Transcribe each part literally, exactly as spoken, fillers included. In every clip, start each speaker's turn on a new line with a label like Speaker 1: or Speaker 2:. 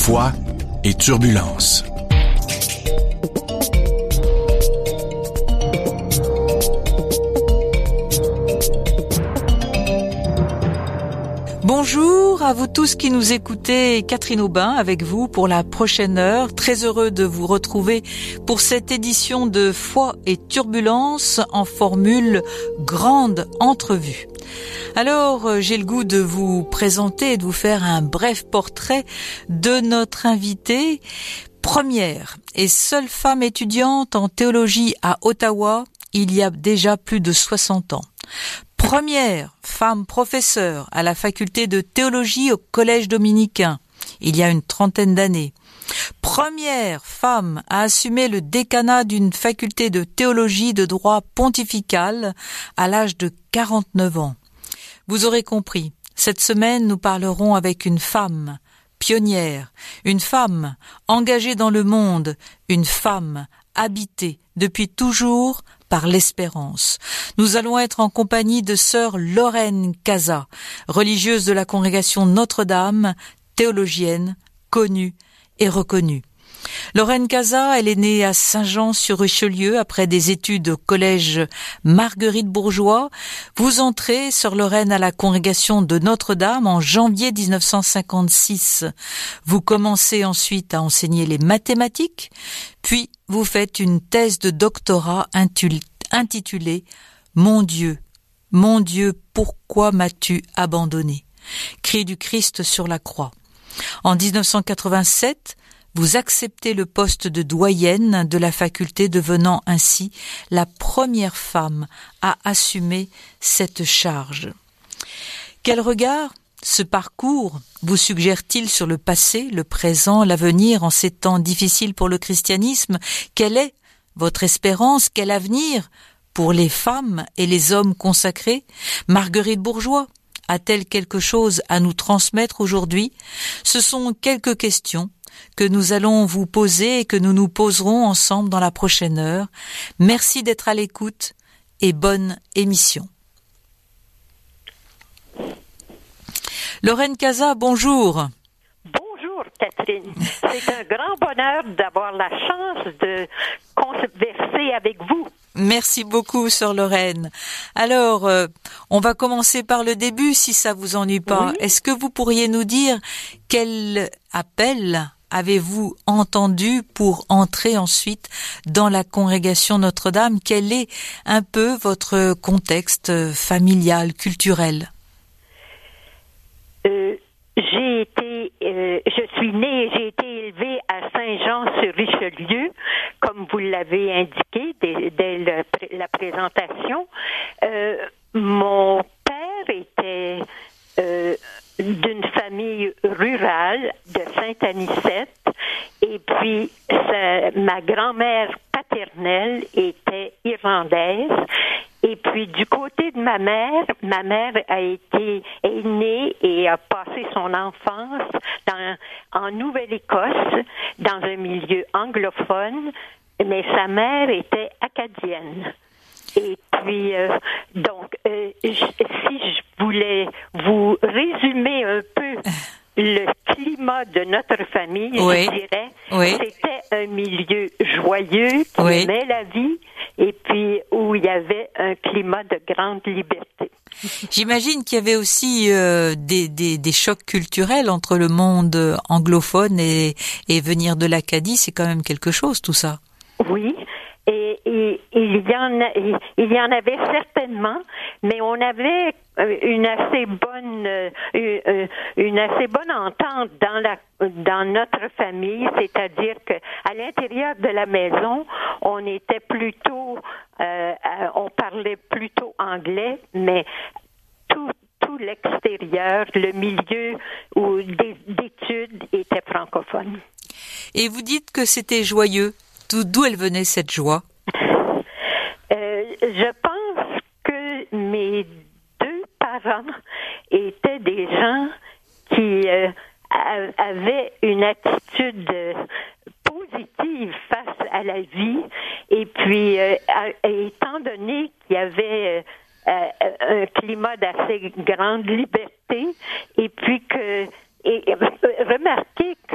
Speaker 1: Foi et turbulence.
Speaker 2: Bonjour à vous tous qui nous écoutez, Catherine Aubin avec vous pour la prochaine heure. Très heureux de vous retrouver pour cette édition de Foi et Turbulence en formule grande entrevue. Alors, j'ai le goût de vous présenter et de vous faire un bref portrait de notre invitée. Première et seule femme étudiante en théologie à Ottawa, il y a déjà plus de soixante ans. Première femme professeure à la faculté de théologie au collège dominicain, il y a une trentaine d'années. Première femme à assumer le décanat d'une faculté de théologie de droit pontifical à l'âge de quarante-neuf ans. Vous aurez compris, cette semaine nous parlerons avec une femme pionnière, une femme engagée dans le monde, une femme habitée depuis toujours par l'espérance. Nous allons être en compagnie de sœur Lorraine Caza, religieuse de la congrégation Notre-Dame, théologienne, connue et reconnue. Lorraine Caza, elle est née à Saint-Jean-sur-Richelieu après des études au collège Marguerite-Bourgeois. Vous entrez, sœur Lorraine, à la congrégation de Notre-Dame en janvier dix-neuf cent cinquante-six. Vous commencez ensuite à enseigner les mathématiques, puis vous faites une thèse de doctorat intitulée « Mon Dieu, mon Dieu, pourquoi m'as-tu abandonné ?» Cri du Christ sur la croix. En dix-neuf cent quatre-vingt-sept, vous acceptez le poste de doyenne de la faculté, devenant ainsi la première femme à assumer cette charge. Quel regard ce parcours vous suggère-t-il sur le passé, le présent, l'avenir en ces temps difficiles pour le christianisme? Quelle est votre espérance? Quel avenir pour les femmes et les hommes consacrés? Marguerite Bourgeois a-t-elle quelque chose à nous transmettre aujourd'hui? Ce sont quelques questions que nous allons vous poser et que nous nous poserons ensemble dans la prochaine heure. Merci d'être à l'écoute et bonne émission. Lorraine Caza, bonjour.
Speaker 3: Bonjour Catherine. C'est un grand bonheur d'avoir la chance de converser avec vous.
Speaker 2: Merci beaucoup, sœur Lorraine. Alors, euh, on va commencer par le début, si ça vous ennuie pas. Oui. Est-ce que vous pourriez nous dire quel appel avez-vous entendu pour entrer ensuite dans la congrégation Notre-Dame? Quel est un peu votre contexte familial, culturel?
Speaker 3: Euh, j'ai été, euh, je suis née, j'ai été élevée à Saint-Jean-sur-Richelieu, comme vous l'avez indiqué dès, dès le, la présentation. Euh, mon père était euh, d'une famille rurale de Saint-Anicette, et puis sa, ma grand-mère paternelle était irlandaise. Et puis, du côté de ma mère, ma mère a été, est née et a passé son enfance dans, en Nouvelle-Écosse, dans un milieu anglophone, mais sa mère était acadienne. Et puis, euh, donc, euh, je, si je voulais vous résumer un peu le climat de notre famille, oui. je dirais, oui. c'était un milieu joyeux qui oui. aimait la vie et puis où il y avait un climat de grande liberté.
Speaker 2: J'imagine qu'il y avait aussi euh, des, des, des chocs culturels entre le monde anglophone et, et venir de l'Acadie, c'est quand même quelque chose tout ça.
Speaker 3: Oui. Et, et, et il y en a, il y en avait certainement, mais on avait une assez bonne, une assez bonne entente dans la, dans notre famille, c'est-à-dire que à l'intérieur de la maison, on était plutôt, euh, on parlait plutôt anglais, mais tout, tout l'extérieur, le milieu où des, d'études était francophone.
Speaker 2: Et vous dites que c'était joyeux. D'où elle venait cette joie?
Speaker 3: euh, Je pense que mes deux parents étaient des gens qui euh, avaient une attitude positive face à la vie. Et puis, euh, étant donné qu'il y avait euh, un climat d'assez grande liberté, et puis que et, et remarquez que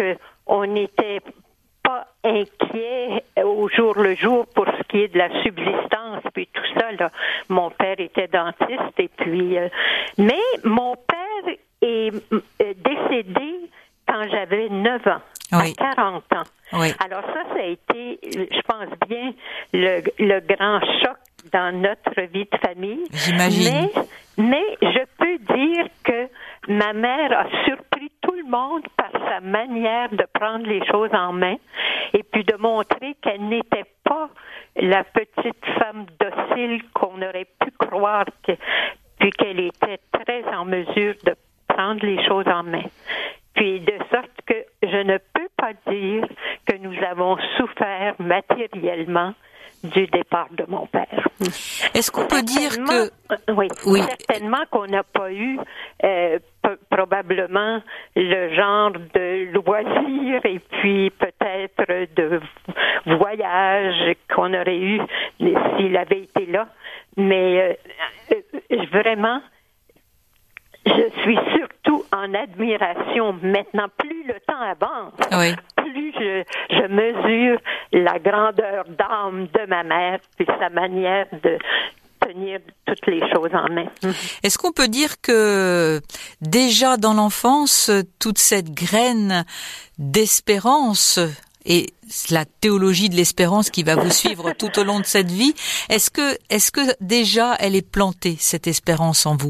Speaker 3: on n'était pas inquiet au jour le jour pour ce qui est de la subsistance puis tout ça là. Mon père était dentiste et puis euh, mais mon père est euh, décédé quand j'avais neuf ans, oui. à quarante ans.
Speaker 2: Oui.
Speaker 3: Alors ça, ça a été, je pense bien, le, le grand choc dans notre vie de famille.
Speaker 2: J'imagine.
Speaker 3: Mais, mais je peux dire que ma mère a surpris tout le monde par sa manière de prendre les choses en main et puis de montrer qu'elle n'était pas la petite femme docile qu'on aurait pu croire, que, puis qu'elle était très en mesure de prendre les choses en main. Puis de sorte que je ne peux pas dire que nous avons souffert matériellement du départ de mon père.
Speaker 2: Est-ce qu'on peut dire que...
Speaker 3: Oui, oui. Certainement qu'on n'a pas eu euh, p- probablement le genre de loisirs et puis peut-être de voyage qu'on aurait eu s'il avait été là. Mais euh, euh, vraiment... Je suis surtout en admiration maintenant. Plus le temps avance, oui. plus je, je mesure la grandeur d'âme de ma mère et sa manière de tenir toutes les choses en main.
Speaker 2: Est-ce qu'on peut dire que déjà dans l'enfance, toute cette graine d'espérance et la théologie de l'espérance qui va vous suivre tout au long de cette vie, est-ce que, est-ce que déjà elle est plantée, cette espérance en vous?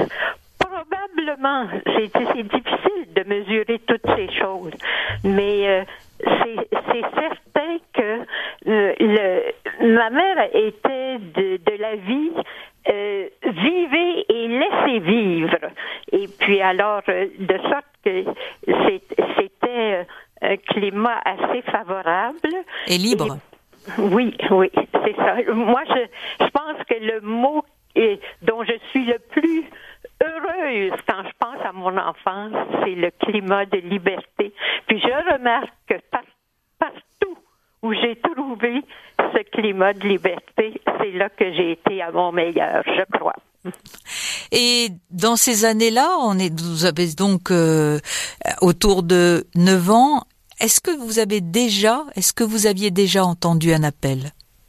Speaker 3: C'est, c'est difficile de mesurer toutes ces choses, mais euh, c'est, c'est certain que euh, le, ma mère était de, de la vie euh, vivez et laissez vivre. Et puis alors, euh, de sorte que c'est, c'était un climat assez favorable.
Speaker 2: Et libre.
Speaker 3: Et, oui, oui, c'est ça. Moi, je, je pense que le mot et, dont je suis le plus heureuse quand je pense à mon enfance, c'est le climat de liberté. Puis je remarque que par, partout où j'ai trouvé ce climat de liberté, c'est là que j'ai été à mon meilleur, je crois.
Speaker 2: Et dans ces années-là, on est, vous avez donc euh, autour de neuf ans. Est-ce que vous avez déjà, est-ce que vous aviez déjà entendu un appel?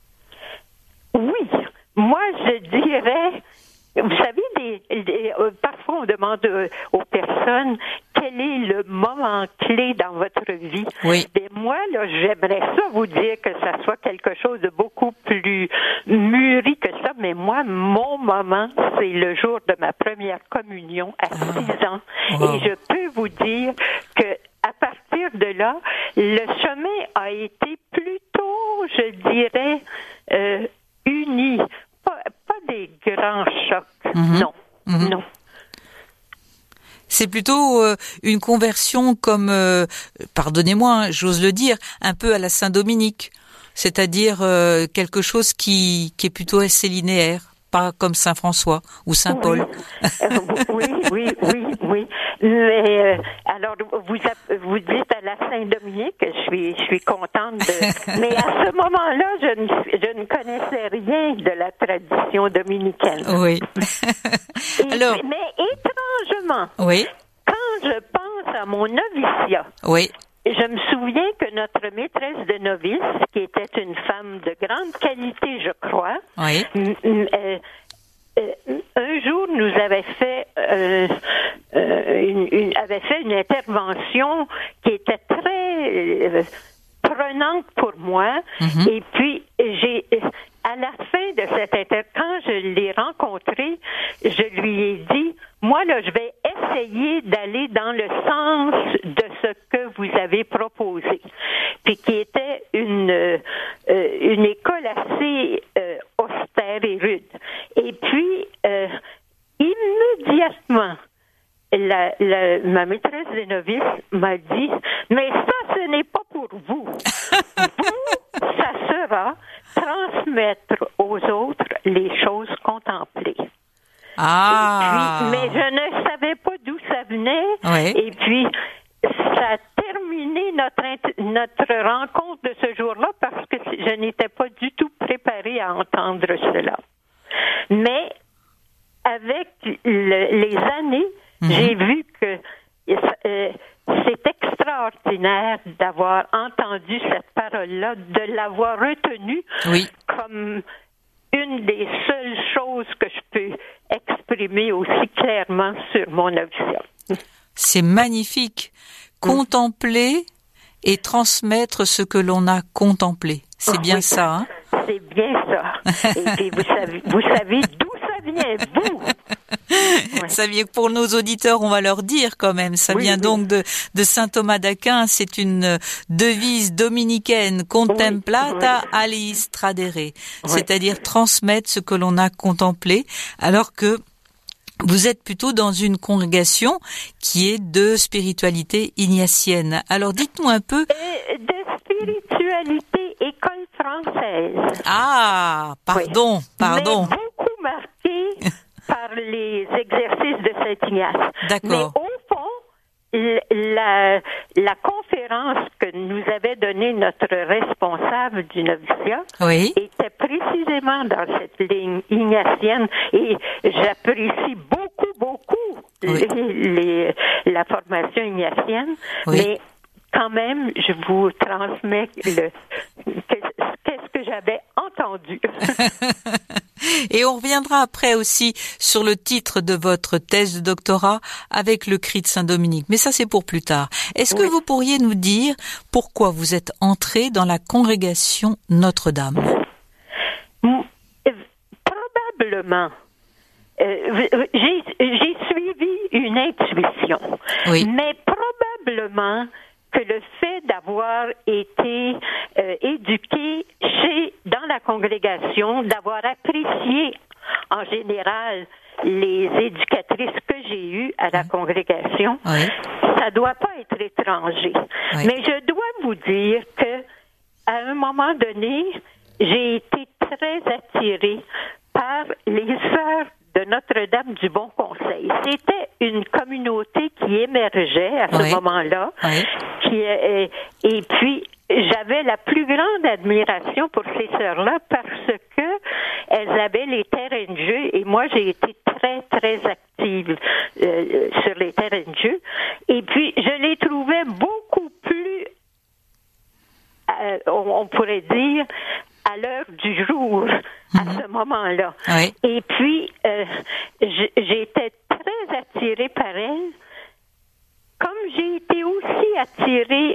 Speaker 3: Oui, moi je dirais. Vous savez, des, des, euh, parfois on demande euh, aux personnes quel est le moment clé dans votre vie.
Speaker 2: Oui.
Speaker 3: Et moi, là, j'aimerais ça vous dire que ça soit quelque chose de beaucoup plus mûri que ça, mais moi, mon moment, c'est le jour de ma première communion à six ans. Wow. Et je peux vous dire que à partir de là, le chemin a été plutôt, je dirais, euh, uni. Pas, pas des grands chocs, mmh. non, mmh. non.
Speaker 2: C'est plutôt euh, une conversion comme, euh, pardonnez-moi, hein, j'ose le dire, un peu à la Saint-Dominique, c'est-à-dire euh, quelque chose qui, qui est plutôt assez linéaire, pas comme Saint-François ou Saint-Paul.
Speaker 3: Oui, oui, oui, oui, oui. Mais euh, alors vous vous dites à la Saint-Dominique, je suis je suis contente de. Mais à ce moment-là, je ne je ne connaissais rien de la tradition dominicaine.
Speaker 2: Oui.
Speaker 3: Et, alors. Mais étrangement.
Speaker 2: Oui.
Speaker 3: Quand je pense à mon noviciat.
Speaker 2: Oui.
Speaker 3: Je me souviens que notre maîtresse de novice, qui était une femme de grande qualité, je crois,
Speaker 2: oui.
Speaker 3: m- m- euh, euh, un jour nous avait fait euh, euh, une, une, avait fait une intervention qui était très euh, prenante pour moi. Mm-hmm. Et puis j'ai à la fin de cette intervention, quand je l'ai rencontrée, je lui ai dit, moi là, je vais essayer d'aller dans le sens de ce que vous avez proposé, puis qui était une euh, une école assez euh, austère et rude. Et puis euh, immédiatement, la, la, ma maîtresse des novices m'a dit, mais ça, ce n'est pas pour vous. Vous, ça sera transmettre aux autres les choses contemplées.
Speaker 2: Ah.
Speaker 3: Et puis, mais je ne savais pas d'où ça venait.
Speaker 2: Oui.
Speaker 3: Et puis, ça a terminé notre, notre rencontre de ce jour-là parce que je n'étais pas du tout préparée à entendre cela. Mais avec le, les années, mm-hmm. j'ai vu que euh, c'est extraordinaire d'avoir entendu cette parole-là, de l'avoir retenue
Speaker 2: oui.
Speaker 3: comme une des seules choses que je peux exprimer aussi clairement sur mon noviciat.
Speaker 2: C'est magnifique. Contempler et transmettre ce que l'on a contemplé. C'est bien oui, ça, hein?
Speaker 3: C'est bien ça. Et puis vous savez, vous savez d'où ça vient, vous? Ouais.
Speaker 2: Ça vient pour nos auditeurs, on va leur dire quand même. Ça oui, vient oui. donc de, de saint Thomas d'Aquin. C'est une devise dominicaine, contemplata oui, oui. aliis tradere, oui. c'est-à-dire transmettre ce que l'on a contemplé, alors que vous êtes plutôt dans une congrégation qui est de spiritualité ignatienne. Alors dites-moi un peu.
Speaker 3: Euh, de spiritualité école française.
Speaker 2: Ah, pardon,
Speaker 3: oui.
Speaker 2: pardon.
Speaker 3: Mais beaucoup marqué par les exercices de Saint-Ignace.
Speaker 2: D'accord.
Speaker 3: Mais au fond, la, la conférence que nous avait donnée notre responsable du noviciat
Speaker 2: oui.
Speaker 3: était précisément dans cette ligne ignatienne et j'apprécie beaucoup, beaucoup oui. les, les, la formation ignatienne, oui. mais quand même, je vous transmets le qu'est-ce que j'avais entendu.
Speaker 2: Et on reviendra après aussi sur le titre de votre thèse de doctorat avec le cri de Saint-Dominique. Mais ça, c'est pour plus tard. Est-ce que oui. vous pourriez nous dire pourquoi vous êtes entré dans la congrégation Notre-Dame?
Speaker 3: Probablement. Euh, j'ai, j'ai suivi une intuition.
Speaker 2: Oui.
Speaker 3: Mais probablement que le fait d'avoir été euh, éduqué chez dans la congrégation, d'avoir apprécié en général les éducatrices que j'ai eues à la congrégation,
Speaker 2: oui.
Speaker 3: ça doit pas être étranger.
Speaker 2: Oui.
Speaker 3: Mais je dois vous dire que à un moment donné, j'ai été très attirée par les sœurs de Notre-Dame du Bon Conseil. C'était une communauté qui émergeait à ce
Speaker 2: oui.
Speaker 3: moment-là.
Speaker 2: Oui.
Speaker 3: Qui, euh, et puis, j'avais la plus grande admiration pour ces sœurs-là parce que elles avaient les terrains de jeu et moi, j'ai été très, très active euh, sur les terrains de jeu. Et puis, je les trouvais beaucoup plus, euh, on, on pourrait dire, à l'heure du jour, à ce moment-là.
Speaker 2: Oui.
Speaker 3: Et puis, euh, j'étais très attirée par elle, comme j'ai été aussi attirée,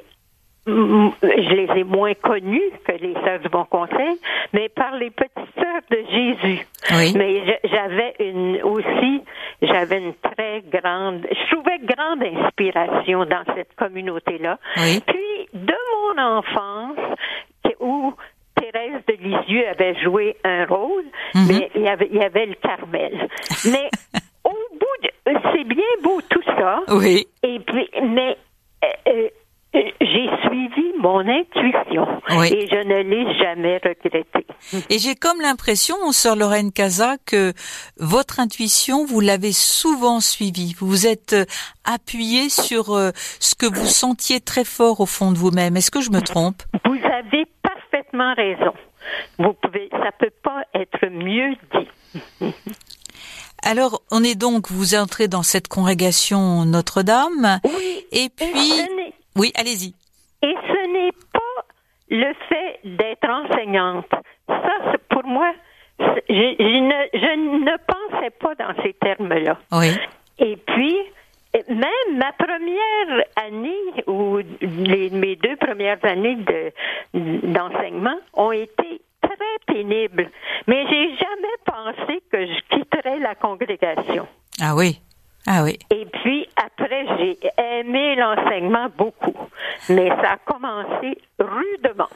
Speaker 3: je les ai moins connues que les sœurs du Bon Conseil, mais par les petites sœurs de Jésus.
Speaker 2: Oui.
Speaker 3: Mais j'avais une aussi, j'avais une très grande, je trouvais grande inspiration dans cette communauté-là.
Speaker 2: Oui.
Speaker 3: Puis, de mon enfance, où Thérèse de Lisieux avait joué un rôle, mm-hmm. mais il y avait, il y avait le Carmel. Mais au bout de, c'est bien beau tout ça.
Speaker 2: Oui.
Speaker 3: Et puis, mais euh, euh, j'ai suivi mon intuition
Speaker 2: oui.
Speaker 3: et je ne l'ai jamais regretté.
Speaker 2: Et j'ai comme l'impression, sœur Lorraine Casa, que votre intuition, vous l'avez souvent suivie. Vous vous êtes appuyée sur euh, ce que vous sentiez très fort au fond de vous-même. Est-ce que je me trompe?
Speaker 3: Vous avez parfaitement raison. Vous pouvez, ça peut pas être mieux dit.
Speaker 2: Alors, on est donc, vous entrez dans cette congrégation Notre-Dame.
Speaker 3: Oui.
Speaker 2: Et puis,
Speaker 3: et
Speaker 2: oui, allez-y.
Speaker 3: Et ce n'est pas le fait d'être enseignante. Ça, c'est pour moi, je, je, ne, je ne pensais pas dans ces termes-là.
Speaker 2: Oui.
Speaker 3: Et puis, même ma première année, ou les, mes deux premières années de, d'enseignement ont été très pénibles. Mais j'ai jamais pensé que je quitterais la congrégation.
Speaker 2: Ah oui, ah oui.
Speaker 3: Et puis, après, j'ai aimé l'enseignement beaucoup. Mais ça a commencé rudement.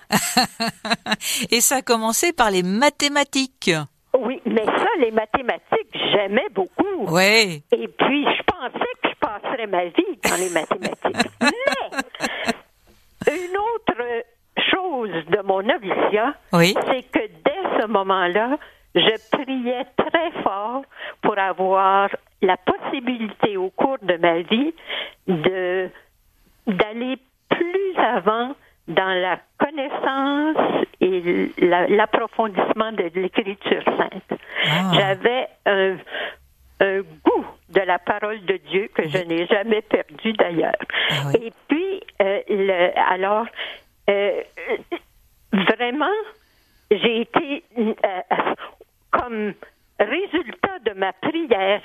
Speaker 2: Et ça a commencé par les mathématiques.
Speaker 3: Oui, mais ça, les mathématiques, j'aimais beaucoup.
Speaker 2: Oui.
Speaker 3: Et puis, je pensais que je passerais ma vie dans les mathématiques. Mais, une autre chose de mon noviciat,
Speaker 2: oui.
Speaker 3: c'est que dès ce moment-là, je priais très fort pour avoir la possibilité au cours de ma vie de d'aller plus avant dans la connaissance et la, l'approfondissement de l'écriture sainte. Ah. J'avais un, un goût de la parole de Dieu que je n'ai jamais perdue d'ailleurs.
Speaker 2: Ah oui.
Speaker 3: Et puis, euh, le, alors, euh, vraiment, j'ai été, euh, comme résultat de ma prière,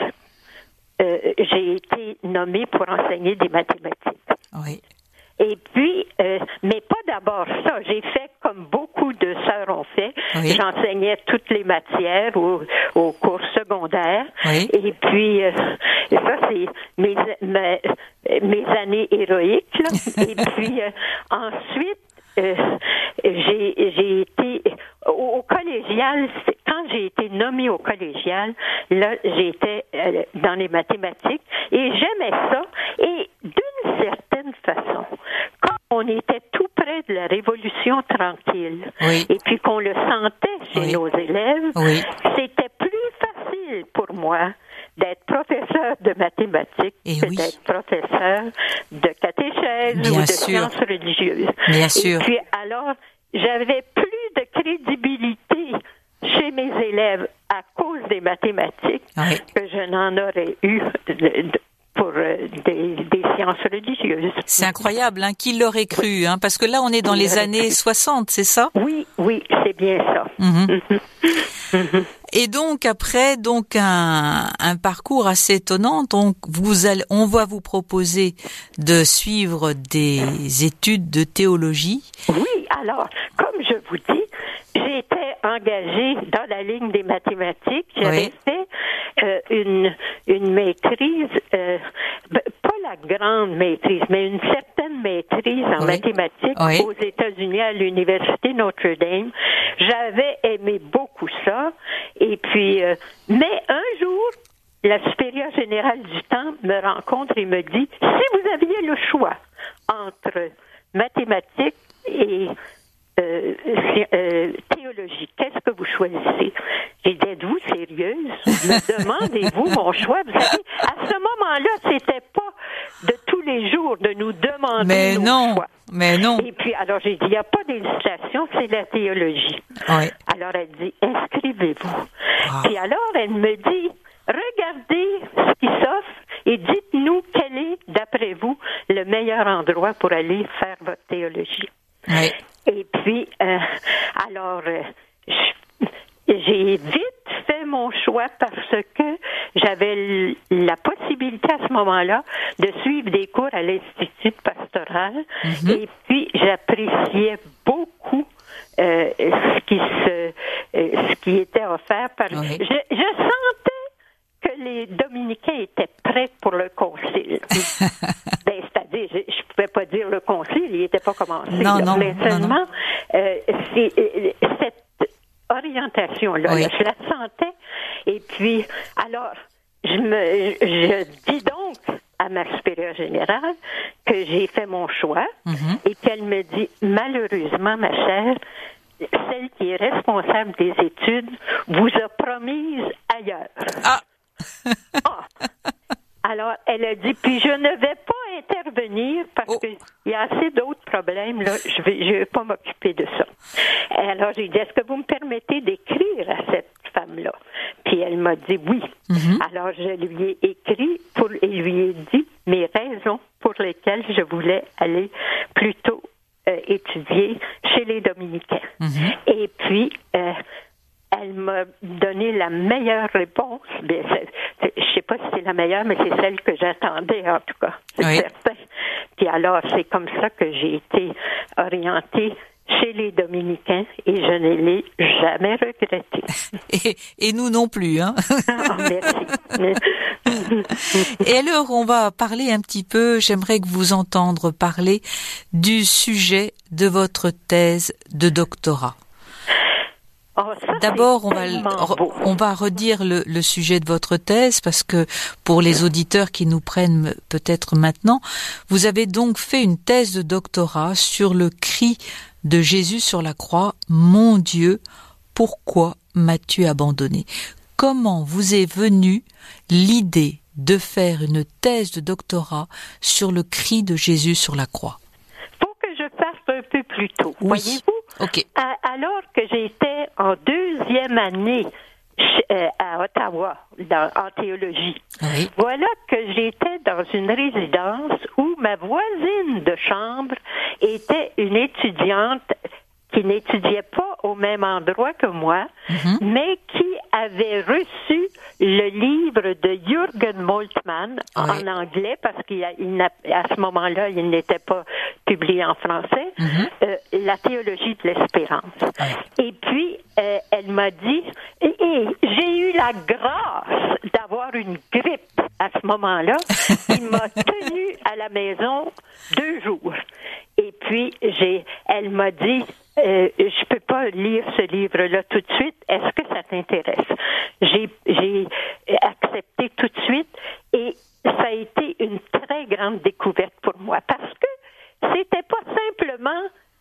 Speaker 3: euh, j'ai été nommée pour enseigner des mathématiques.
Speaker 2: Oui.
Speaker 3: Et puis, euh, mais pas d'abord ça. J'ai fait comme beaucoup de sœurs ont fait.
Speaker 2: Oui.
Speaker 3: J'enseignais toutes les matières au, au cours secondaire.
Speaker 2: Oui.
Speaker 3: Et puis, euh, ça, c'est mes, mes, mes années héroïques. Là. Et puis, euh, ensuite, euh, j'ai, j'ai été au, au collégial. Quand j'ai été nommée au collégial, là, j'étais euh, dans les mathématiques et j'aimais ça. Et d'une certaine façon, quand on était tout près de la Révolution tranquille,
Speaker 2: oui.
Speaker 3: et puis qu'on le sentait chez
Speaker 2: oui.
Speaker 3: nos élèves,
Speaker 2: oui.
Speaker 3: c'était plus facile pour moi d'être professeur de mathématiques
Speaker 2: et
Speaker 3: que
Speaker 2: oui.
Speaker 3: d'être professeur de catéchèse
Speaker 2: Bien
Speaker 3: ou de
Speaker 2: sûr.
Speaker 3: sciences religieuses.
Speaker 2: Bien sûr.
Speaker 3: Et puis alors, j'avais plus de crédibilité chez mes élèves à cause des mathématiques
Speaker 2: oui.
Speaker 3: que je n'en aurais eu de, de, pour euh, des, des sciences religieuses.
Speaker 2: C'est incroyable, hein, qui l'aurait cru, oui. hein, parce que là, on est dans les années soixante, c'est ça?
Speaker 3: Oui, oui, c'est bien ça.
Speaker 2: Mm-hmm. Mm-hmm. Et donc après, donc un, un parcours assez étonnant. Donc vous allez, on va vous proposer de suivre des études de théologie.
Speaker 3: Oui, alors comme je vous dis, j'étais engagée dans la ligne des mathématiques. J'avais
Speaker 2: oui.
Speaker 3: fait euh, une une maîtrise, euh, pas la grande maîtrise, mais une certaine maîtrise en
Speaker 2: oui.
Speaker 3: mathématiques
Speaker 2: oui.
Speaker 3: aux États-Unis à l'université Notre-Dame. J'avais aimé beaucoup ça. Et puis, euh, mais un jour, la supérieure générale du Temple me rencontre et me dit, si vous aviez le choix entre mathématiques et euh, euh, théologie, qu'est-ce que vous choisissez? J'ai dit, êtes-vous sérieuse? Me demandez-vous mon choix? Vous savez, à ce moment-là, c'était pas de tous les jours de nous demander
Speaker 2: mais
Speaker 3: nos
Speaker 2: non,
Speaker 3: choix.
Speaker 2: Mais non.
Speaker 3: Et puis, alors j'ai dit, il n'y a pas d'hésitation, c'est la théologie.
Speaker 2: Oui.
Speaker 3: Alors elle dit, inscrivez-vous.
Speaker 2: Wow.
Speaker 3: Puis alors elle me dit, regardez ce qui s'offre et dites-nous quel est, d'après vous, le meilleur endroit pour aller faire votre théologie.
Speaker 2: Oui.
Speaker 3: Et puis, euh, alors, euh, je, j'ai vite fait mon choix parce que j'avais la possibilité à ce moment-là de suivre des cours à l'Institut pastoral. Mm-hmm. Et puis, j'appréciais beaucoup euh, ce qui se, euh, ce qui était offert par.
Speaker 2: Oui.
Speaker 3: Je, je sentais que les dominicains étaient prêts pour le concile. ben, c'est-à-dire, je ne pouvais pas dire le concile, il n'était pas commencé.
Speaker 2: Non,
Speaker 3: là.
Speaker 2: non,
Speaker 3: Mais
Speaker 2: non,
Speaker 3: seulement,
Speaker 2: non.
Speaker 3: Euh, c'est, euh, cette orientation-là,
Speaker 2: oui.
Speaker 3: là, je la sentais. Et puis, alors, je me, je dis donc à ma supérieure générale que j'ai fait mon choix
Speaker 2: mm-hmm.
Speaker 3: et qu'elle me dit, malheureusement, ma chère, celle qui est responsable des études vous a promise ailleurs.
Speaker 2: Ah!
Speaker 3: ah. Alors, elle a dit, puis je ne vais pas intervenir parce
Speaker 2: oh.
Speaker 3: qu'il y a assez d'autres problèmes, là, je vais, je vais pas m'occuper de ça. Alors, j'ai dit, est-ce que vous me permettez d'écrire à cette femme-là? Puis elle m'a dit oui.
Speaker 2: Mm-hmm.
Speaker 3: Alors, je lui ai écrit pour, et lui ai dit mes raisons pour lesquelles je voulais aller plutôt euh, étudier chez les Dominicains.
Speaker 2: Mm-hmm.
Speaker 3: Et puis, euh, elle m'a donné la meilleure réponse. Bien, c'est, c'est, je ne sais pas si c'est la meilleure, mais c'est celle que j'attendais en tout cas. C'est
Speaker 2: oui.
Speaker 3: certain. Puis alors, c'est comme ça que j'ai été orientée chez les Dominicains et je ne l'ai jamais regretté.
Speaker 2: Et, et nous non plus, hein.
Speaker 3: Oh, merci.
Speaker 2: Et alors, on va parler un petit peu, j'aimerais que vous entendre parler du sujet de votre thèse de doctorat.
Speaker 3: Oh, ça,
Speaker 2: D'abord, on va,
Speaker 3: beau.
Speaker 2: on va redire le, le sujet de votre thèse parce que pour les auditeurs qui nous prennent peut-être maintenant, vous avez donc fait une thèse de doctorat sur le cri de Jésus sur la croix, « Mon Dieu, pourquoi m'as-tu abandonné ?» Comment vous est venue l'idée de faire une thèse de doctorat sur le cri de Jésus sur la croix?
Speaker 3: Faut que je parte un peu plus tôt,
Speaker 2: oui.
Speaker 3: voyez-vous?
Speaker 2: Okay.
Speaker 3: À, alors que j'étais en deuxième année euh, à Ottawa, dans, en théologie.
Speaker 2: Oui.
Speaker 3: Voilà que j'étais dans une résidence où ma voisine de chambre était une étudiante qui n'étudiait pas au même endroit que moi, mm-hmm. mais qui avait reçu le livre de Jürgen Moltmann oui. en anglais, parce qu'à ce moment-là, il n'était pas publié en français, mm-hmm. euh, La théologie de l'espérance. Oui. Et puis, euh, elle m'a dit, et, et, j'ai eu la grâce d'avoir une grippe à ce moment-là. Il m'a tenue à la maison deux jours. Et puis, j'ai, elle m'a dit, euh, je peux pas lire ce livre-là tout de suite. Est-ce que ça t'intéresse? J'ai, j'ai accepté tout de suite et ça a été une très grande découverte pour moi parce que c'était pas simplement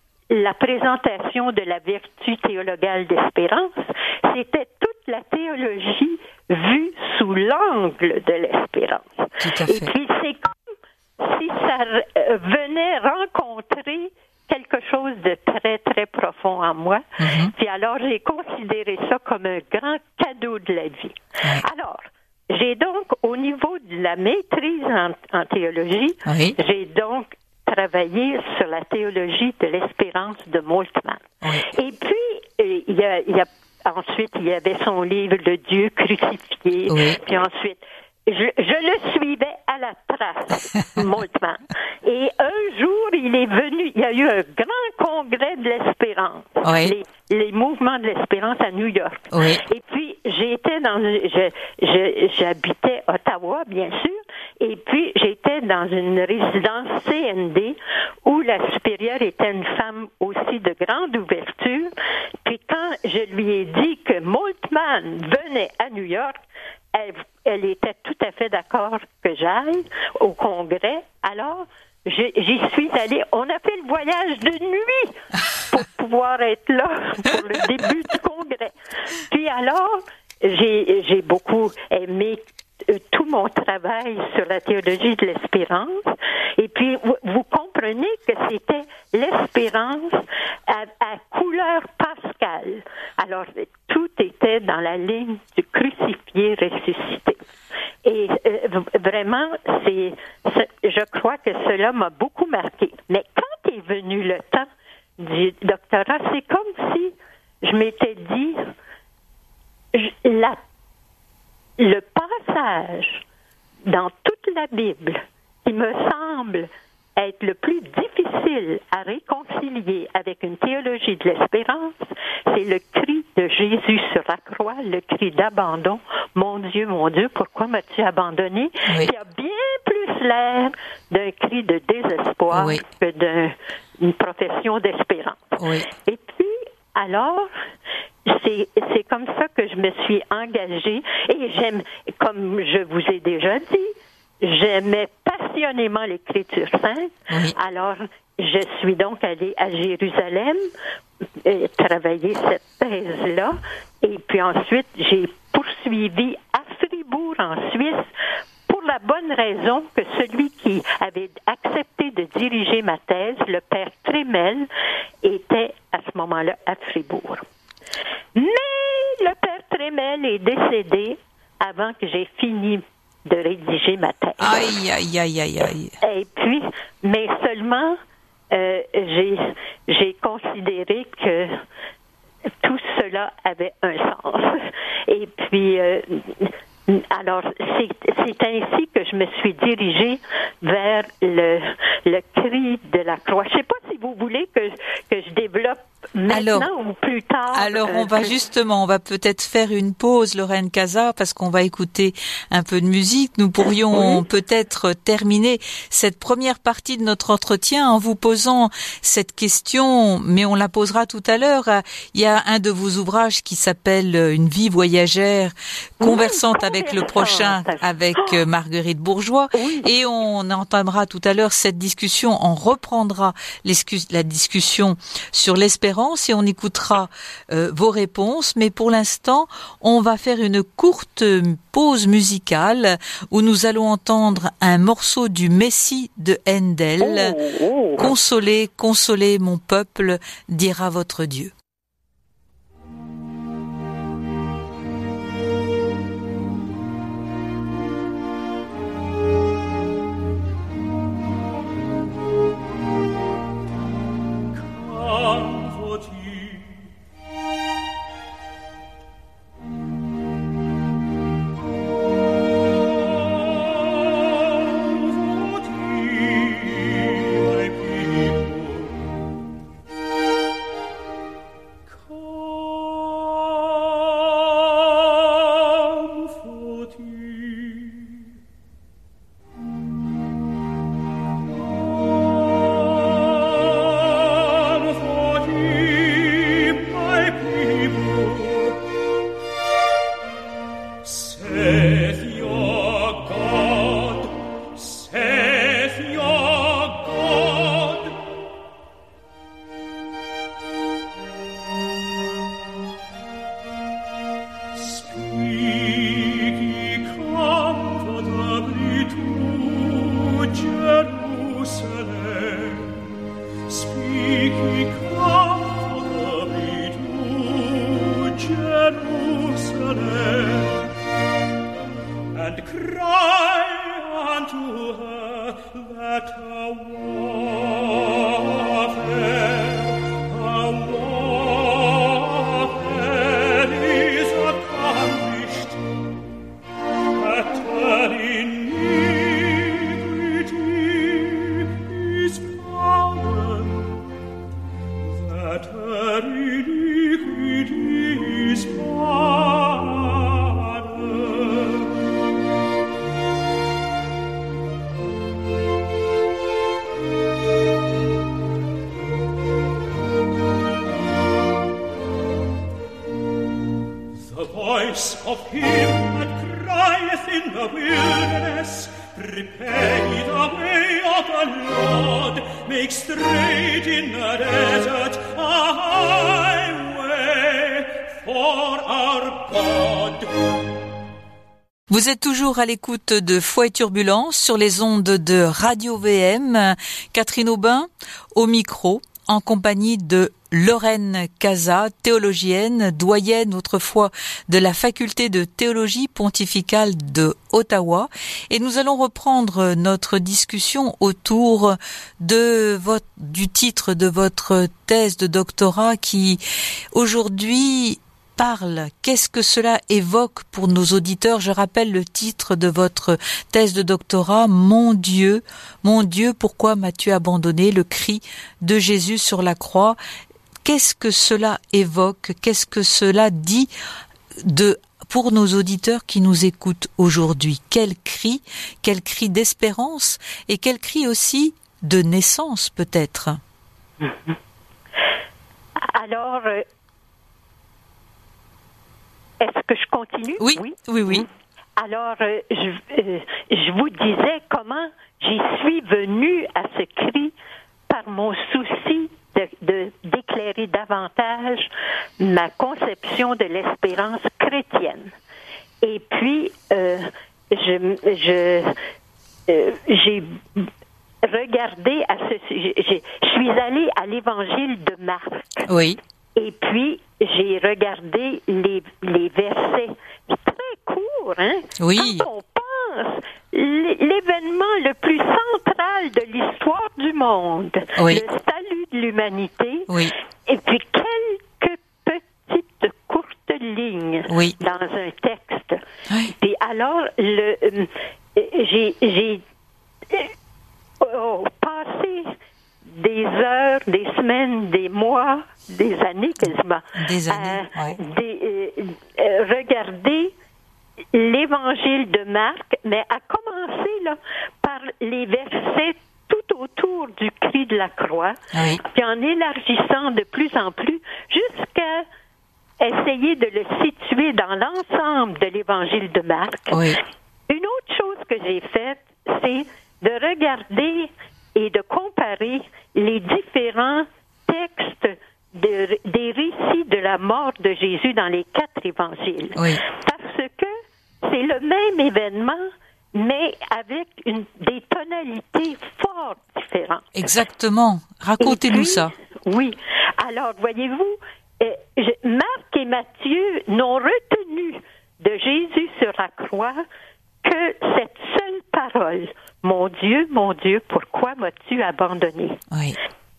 Speaker 3: la présentation de la vertu théologale d'espérance, c'était toute la théologie vue sous l'angle de l'espérance.
Speaker 2: Tout à fait.
Speaker 3: Et puis, c'est comme si ça venait rencontrer quelque chose de très, très profond en moi. Mm-hmm. Puis alors, j'ai considéré ça comme un grand cadeau de la vie. Mm-hmm. Alors, j'ai donc, au niveau de la maîtrise en, en théologie, oui. j'ai donc travaillé sur la théologie de l'espérance de Moltmann. Oui. Et puis, il y a, il y a, ensuite, il y avait son livre « Le Dieu crucifié oui. ». Puis ensuite, Je, je le suivais à la trace, Moltmann. Et un jour, il est venu, il y a eu un grand congrès de l'espérance, oui. les, les mouvements de l'espérance à New York. Oui. Et puis, j'étais dans, je, je, j'habitais Ottawa, bien sûr, et puis j'étais dans une résidence C N D où la supérieure était une femme aussi de grande ouverture. Puis quand je lui ai dit que Moltmann venait à New York, Elle, elle était tout à fait d'accord que j'aille au congrès. Alors, je, j'y suis allée. On a fait le voyage de nuit pour pouvoir être là pour le début du congrès. Puis alors, j'ai, j'ai beaucoup aimé tout mon travail sur la théologie de l'espérance. Et puis, vous, vous comprenez que c'était l'espérance à, à couleur pascale. Alors, tout était dans la ligne du crucifié ressuscité. Et euh, vraiment, c'est, c'est, je crois que cela m'a beaucoup marqué. Mais quand est venu le temps du doctorat, c'est comme si je m'étais dit, je, la le passage dans toute la Bible qui me semble être le plus difficile à réconcilier avec une théologie de l'espérance, c'est le cri de Jésus sur la croix, le cri d'abandon. Mon Dieu, mon Dieu, pourquoi m'as-tu abandonné? Oui. Qui a bien plus l'air d'un cri de désespoir oui. que d'une profession d'espérance. Oui. Et puis, alors, c'est, c'est comme ça que je me suis engagée et j'aime, comme je vous ai déjà dit, j'aimais passionnément l'Écriture sainte. Oui. Alors, je suis donc allée à Jérusalem euh, travailler cette thèse-là et puis ensuite, j'ai poursuivi à Fribourg, en Suisse, pour la bonne raison que celui qui avait accepté de diriger ma thèse, le père Trémel, était à ce moment-là à Fribourg. Mais le père Trémel est décédé avant que j'ai fini de rédiger ma thèse.
Speaker 2: Aïe, aïe, aïe, aïe, aïe.
Speaker 3: Et puis, mais seulement, euh, j'ai, j'ai considéré que tout cela avait un sens. Et puis, euh, alors, c'est, c'est ainsi que je me suis dirigée vers le, le cri de la croix. Je ne sais pas si vous voulez que, que je développe maintenant alors, ou plus tard.
Speaker 2: Alors, on euh, va justement, on va peut-être faire une pause, Lorraine Casa, parce qu'on va écouter un peu de musique. Nous pourrions oui. peut-être terminer cette première partie de notre entretien en vous posant cette question, mais on la posera tout à l'heure. Il y a un de vos ouvrages qui s'appelle Une vie voyagère, conversante oui, avec le prochain, avec oh. Marguerite Bourgeois. Oui. Et on entamera tout à l'heure cette discussion, on reprendra la discussion sur l'espérance et on écoutera euh, vos réponses. Mais pour l'instant, on va faire une courte pause musicale où nous allons entendre un morceau du Messie de Handel. Oh, oh. Consolez, consolez mon peuple, dira votre Dieu.
Speaker 4: cry unto her that her warfare, her warfare is accomplished, that her iniquity is pardoned, that her iniquity is pardoned. The voice of him that crieth in the wilderness, prepare ye the way of the Lord, make straight in the desert a highway for our God.
Speaker 2: Vous êtes toujours à l'écoute de Foi et Turbulence sur les ondes de Radio V M. Catherine Aubin au micro, en compagnie de Lorraine Casa, théologienne, doyenne autrefois de la faculté de théologie pontificale de Ottawa. Et nous allons reprendre notre discussion autour de votre, du titre de votre thèse de doctorat qui aujourd'hui parle. Qu'est-ce que cela évoque pour nos auditeurs? Je rappelle le titre de votre thèse de doctorat, Mon Dieu, mon Dieu, pourquoi m'as-tu abandonné? Le cri de Jésus sur la croix. Qu'est-ce que cela évoque? Qu'est-ce que cela dit de, pour nos auditeurs qui nous écoutent aujourd'hui? Quel cri, quel cri d'espérance et quel cri aussi de naissance peut-être?
Speaker 3: Alors, euh, est-ce que je continue?
Speaker 2: Oui, oui, oui. oui.
Speaker 3: Alors, euh, je, euh, je vous disais comment j'y suis venue à ce cri par mon souci de, de, d'éclairer davantage ma conception de l'espérance chrétienne. Et puis, euh, je, je, euh, j'ai regardé à ce sujet. Je suis allée à l'Évangile de Marc.
Speaker 2: Oui.
Speaker 3: Et puis, j'ai regardé les, les versets très courts, hein?
Speaker 2: Oui.
Speaker 3: Quand on pense l'événement le plus central de l'histoire du monde,
Speaker 2: oui.
Speaker 3: le salut de l'humanité,
Speaker 2: oui.
Speaker 3: et puis quelques petites courtes lignes
Speaker 2: oui.
Speaker 3: dans un texte.
Speaker 2: Oui.
Speaker 3: Et alors, le, euh, j'ai, j'ai oh, passé des heures, des semaines, des mois, des années quasiment.
Speaker 2: Des années,
Speaker 3: à,
Speaker 2: oui.
Speaker 3: des, euh, euh, regarder l'Évangile de Marc, mais à commencer là, par les versets tout autour du cri de la croix,
Speaker 2: oui.
Speaker 3: puis en élargissant de plus en plus jusqu'à essayer de le situer dans l'ensemble de l'Évangile de Marc.
Speaker 2: Oui.
Speaker 3: Une autre chose que j'ai faite, c'est de regarder et de comparer les différents textes de, des récits de la mort de Jésus dans les quatre évangiles.
Speaker 2: Oui.
Speaker 3: Parce que c'est le même événement, mais avec une, des tonalités fort différentes.
Speaker 2: Exactement. Racontez-nous
Speaker 3: puis,
Speaker 2: ça.
Speaker 3: Oui. Alors, voyez-vous, euh, je, Marc et Matthieu n'ont retenu de Jésus sur la croix que cette seule parole. Mon Dieu, mon Dieu, pourquoi m'as-tu abandonné?
Speaker 2: Oui.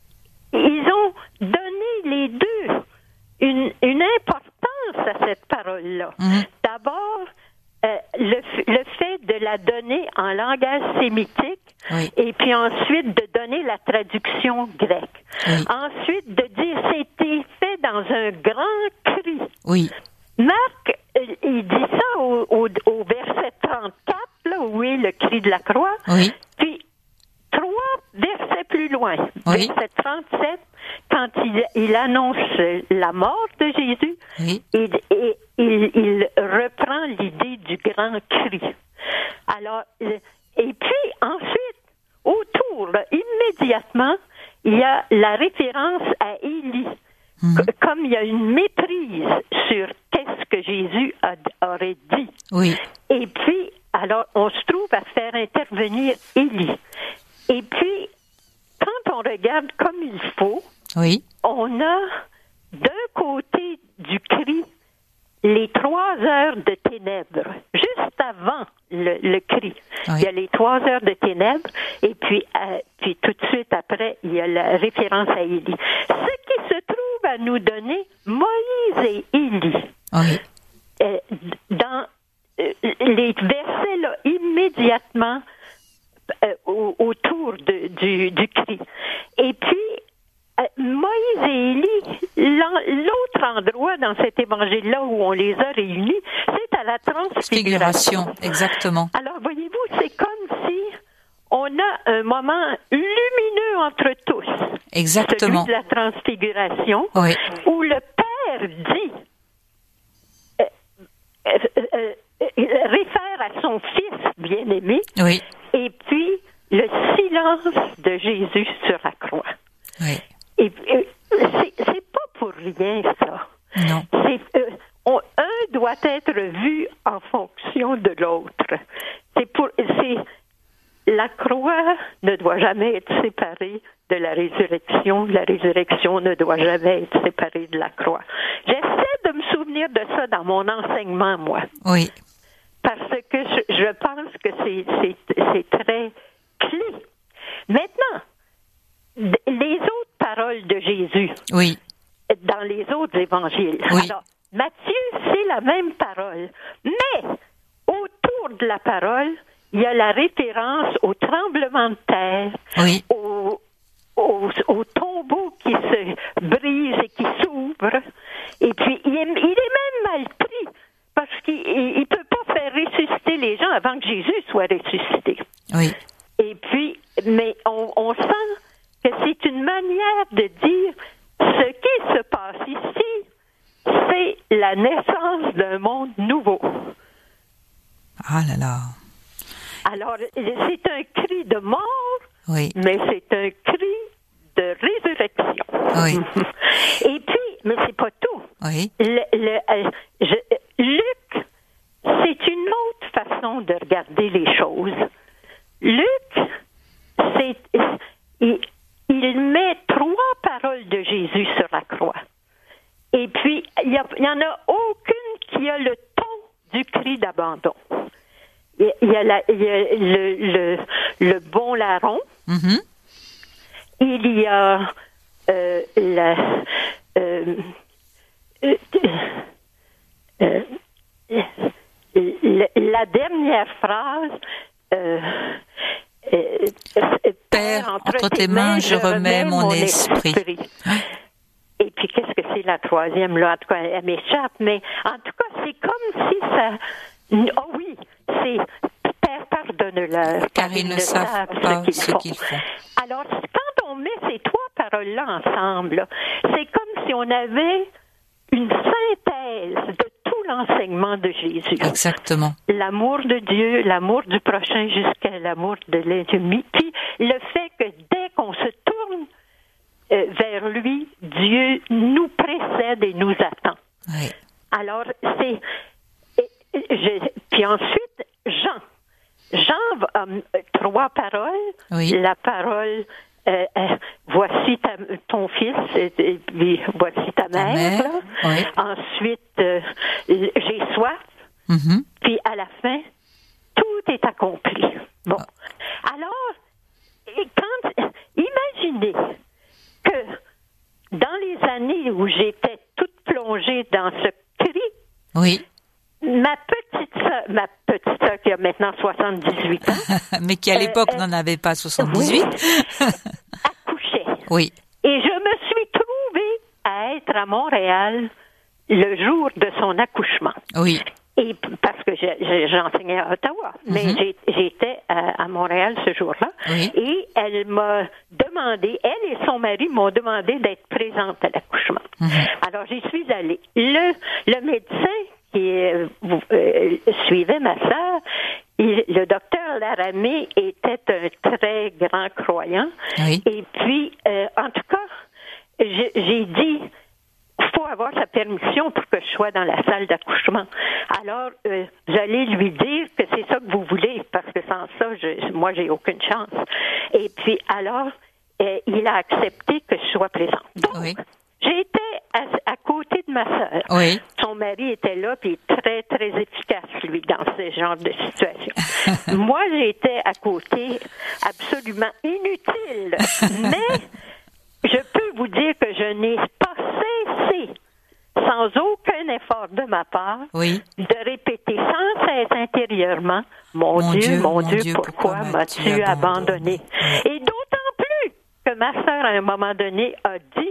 Speaker 3: Ils ont donné les deux une, une importance à cette parole-là. Mm-hmm. D'abord, euh, le, le fait de la donner en langage sémitique, oui. et puis ensuite de donner la traduction grecque. Oui. Ensuite, de dire c'était fait dans un grand cri.
Speaker 2: Oui.
Speaker 3: Marc, il dit ça au, au, au verset trente-quatre, là, où est le cri de la croix.
Speaker 2: Oui.
Speaker 3: Puis, trois versets plus loin,
Speaker 2: oui.
Speaker 3: verset trente-sept, quand il, il annonce la mort de Jésus,
Speaker 2: oui.
Speaker 3: et, et il, il reprend l'idée du grand cri. Alors, et puis ensuite, autour, là, immédiatement, il y a la référence à Élie. Mmh. Comme il y a une méprise sur qu'est-ce que Jésus a, aurait dit.
Speaker 2: Oui.
Speaker 3: Et puis, alors, on se trouve à faire intervenir Élie. Et puis, quand on regarde comme il faut,
Speaker 2: oui.
Speaker 3: on a d'un côté du cri les trois heures de ténèbres, juste avant le, le cri.
Speaker 2: Oui.
Speaker 3: Il y a les trois heures de ténèbres, et puis, euh, puis tout de suite après, il y a la référence à Élie. Ce qui se trouve à nous donner Moïse et Élie.
Speaker 2: Oui.
Speaker 3: Euh, dans euh, les versets, là, immédiatement euh, au, autour de, du, du cri. Et puis, euh, Moïse et Élie, l'autre endroit dans cet évangile-là où on les a réunis, c'est à la transfiguration.
Speaker 2: Exactement.
Speaker 3: Alors, voyez-vous, c'est comme si on a un moment lumineux entre tous.
Speaker 2: Exactement.
Speaker 3: Celui de la transfiguration,
Speaker 2: oui.
Speaker 3: où le Père dit, euh, euh, euh, euh, réfère à son Fils bien-aimé,
Speaker 2: oui.
Speaker 3: et puis le silence de Jésus sur la croix.
Speaker 2: Oui.
Speaker 3: Et, et c'est, c'est pas pour rien, ça.
Speaker 2: Non.
Speaker 3: C'est, euh, on, un doit être vu en fonction de l'autre. C'est pour, c'est, la croix ne doit jamais être séparée de la résurrection. La résurrection ne doit jamais être séparée de la croix. J'essaie de me souvenir de ça dans mon enseignement, moi.
Speaker 2: Oui.
Speaker 3: Parce que je, je pense que c'est, c'est, c'est très clé. Maintenant, les autres paroles de Jésus,
Speaker 2: oui.
Speaker 3: dans les autres évangiles.
Speaker 2: Oui.
Speaker 3: Alors, Matthieu, c'est la même parole. Mais, autour de la parole, il y a la référence au tremblement de terre,
Speaker 2: oui.
Speaker 3: au, au, au tombeau qui se brise et qui s'ouvre. Et puis, il est, il est même mal pris, parce qu'il ne peut pas faire ressusciter les gens avant que Jésus soit ressuscité.
Speaker 2: Oui.
Speaker 3: Et puis, mais on, on sent que c'est une manière de dire ce qui se passe ici, c'est la naissance d'un monde nouveau.
Speaker 2: Ah là là.
Speaker 3: Alors, c'est un cri de mort,
Speaker 2: oui.
Speaker 3: mais c'est un cri de résurrection.
Speaker 2: Oui.
Speaker 3: Et puis, mais c'est pas tout.
Speaker 2: Oui.
Speaker 3: Le, le, euh, je, Luc, c'est une autre façon de regarder les choses. Luc, c'est... Il, il met trois paroles de Jésus sur la croix. Et puis, il n'y en a aucune qui a le ton du cri d'abandon. Il y a, la, il y a le, le, le bon larron.
Speaker 2: Mm-hmm.
Speaker 3: Il y a euh, la, euh, euh, euh, euh, la dernière phrase... Euh, Euh, euh,
Speaker 2: Père, entre, entre tes mains, je remets mon esprit. esprit.
Speaker 3: Et puis, qu'est-ce que c'est la troisième, là? En tout cas, elle m'échappe, mais en tout cas, c'est comme si ça... Oh oui, c'est Père, pardonne-leur.
Speaker 2: Car ils ne savent pas ce qu'ils, ce qu'ils font.
Speaker 3: Alors, quand on met ces trois paroles-là ensemble, là, c'est comme si on avait une synthèse de tout l'enseignement de Jésus.
Speaker 2: Exactement.
Speaker 3: L'amour de Dieu, l'amour du prochain jusqu'à l'amour de l'ennemi. Puis le fait que dès qu'on se tourne euh, vers lui, Dieu nous précède et nous attend.
Speaker 2: Oui.
Speaker 3: Alors, c'est... Je, puis ensuite, Jean. Jean a euh, trois paroles.
Speaker 2: Oui. La
Speaker 3: parole... Euh, euh, voici ta, ton fils et, et puis voici ta, ta mère, mère. Là. Oui. Ensuite euh, j'ai soif,
Speaker 2: mm-hmm.
Speaker 3: Puis à la fin tout est accompli. Bon, oh. Alors et quand imaginez que dans les années où j'étais toute plongée dans ce cri,
Speaker 2: oui.
Speaker 3: Ma petite soeur, ma petite soeur qui a maintenant soixante-dix-huit ans.
Speaker 2: Mais qui à l'époque euh, n'en avait pas soixante-dix-huit.
Speaker 3: Oui, accouchait.
Speaker 2: Oui.
Speaker 3: Et je me suis trouvée à être à Montréal le jour de son accouchement.
Speaker 2: Oui.
Speaker 3: Et parce que je, je, j'enseignais à Ottawa, mais mm-hmm. j'ai, j'étais à, à Montréal ce jour-là.
Speaker 2: Oui.
Speaker 3: Et elle m'a demandé, elle et son mari m'ont demandé d'être présente à l'accouchement. Mm-hmm. Alors j'y suis allée. Le, le médecin qui euh, euh, suivait ma sœur, il, le docteur Laramé était un très grand croyant.
Speaker 2: Oui.
Speaker 3: Et puis, euh, en tout cas, j'ai, j'ai dit, il faut avoir sa permission pour que je sois dans la salle d'accouchement. Alors, euh, vous allez lui dire que c'est ça que vous voulez, parce que sans ça, je, moi, j'ai aucune chance. Et puis, alors, euh, il a accepté que je sois présente. Donc,
Speaker 2: oui.
Speaker 3: J'étais à, à côté de ma sœur.
Speaker 2: Oui.
Speaker 3: Son mon mari était là, puis très, très efficace, lui, dans ce genre de situation. Moi, j'étais à côté absolument inutile, mais je peux vous dire que je n'ai pas cessé, sans aucun effort de ma part,
Speaker 2: oui.
Speaker 3: de répéter sans cesse intérieurement, mon, mon Dieu, Dieu, mon Dieu, Dieu pourquoi, pourquoi m'as-tu abandonné? abandonné? Et d'autant plus que ma sœur, à un moment donné, a dit,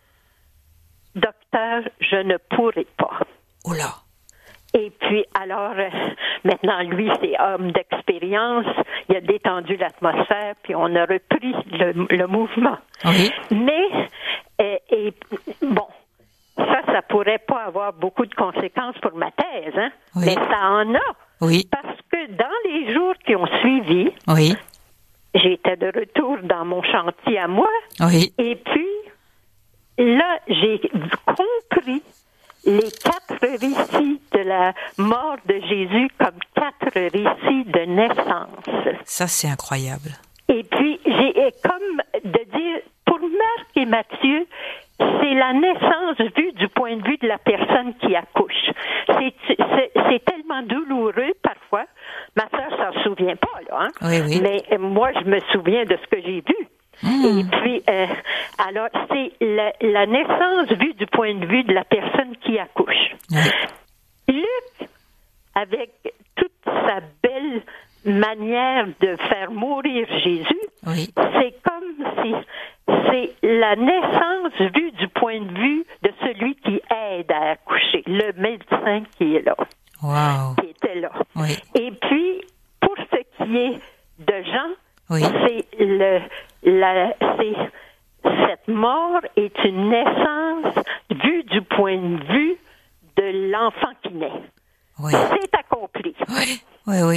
Speaker 3: docteur, je ne pourrai pas.
Speaker 2: Oh là!
Speaker 3: Et puis, alors, euh, maintenant, lui, c'est homme d'expérience. Il a détendu l'atmosphère, puis on a repris le, le mouvement.
Speaker 2: Oui.
Speaker 3: Mais, euh, et, bon, ça, ça pourrait pas avoir beaucoup de conséquences pour ma thèse, hein? Oui. Mais ça en a.
Speaker 2: Oui.
Speaker 3: Parce que dans les jours qui ont suivi,
Speaker 2: oui.
Speaker 3: j'étais de retour dans mon chantier à moi.
Speaker 2: Oui.
Speaker 3: Et puis, là, j'ai compris les quatre récits de la mort de Jésus comme quatre récits de naissance.
Speaker 2: Ça, c'est incroyable.
Speaker 3: Et puis, j'ai comme de dire, pour Marc et Matthieu, c'est la naissance vue du point de vue de la personne qui accouche. C'est, c'est, c'est tellement douloureux parfois. Ma sœur s'en souvient pas, là. Hein?
Speaker 2: Oui, oui.
Speaker 3: Mais moi, je me souviens de ce que j'ai vu. Mmh. Et puis, euh, alors, c'est la, la naissance vue du point de vue de la personne qui accouche.
Speaker 2: Oui.
Speaker 3: Luc, avec toute sa belle manière de faire mourir Jésus,
Speaker 2: oui.
Speaker 3: c'est comme si c'est la naissance vue du point de vue de celui qui aide à accoucher, le médecin qui est là,
Speaker 2: wow.
Speaker 3: qui était là.
Speaker 2: Oui.
Speaker 3: Et puis, pour ce qui est de Jean,
Speaker 2: oui.
Speaker 3: c'est le la c'est cette mort est une naissance vue du point de vue de l'enfant qui naît.
Speaker 2: Oui.
Speaker 3: C'est accompli.
Speaker 2: Oui, oui, oui.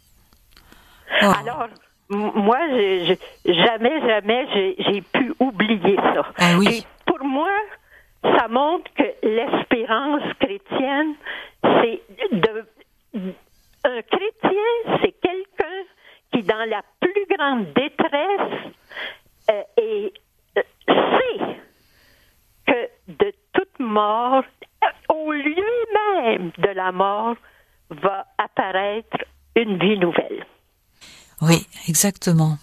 Speaker 2: Oh.
Speaker 3: Alors, m- moi, je, je, jamais, jamais, j'ai, j'ai pu oublier ça.
Speaker 2: Ah oui.
Speaker 3: Et pour moi, ça montre que l'espérance chrétienne, c'est de un chrétien, c'est quelqu'un qui, dans la plus grande détresse, euh, et euh, sait que de toute mort, au lieu même de la mort, va apparaître une vie nouvelle.
Speaker 2: Oui, exactement.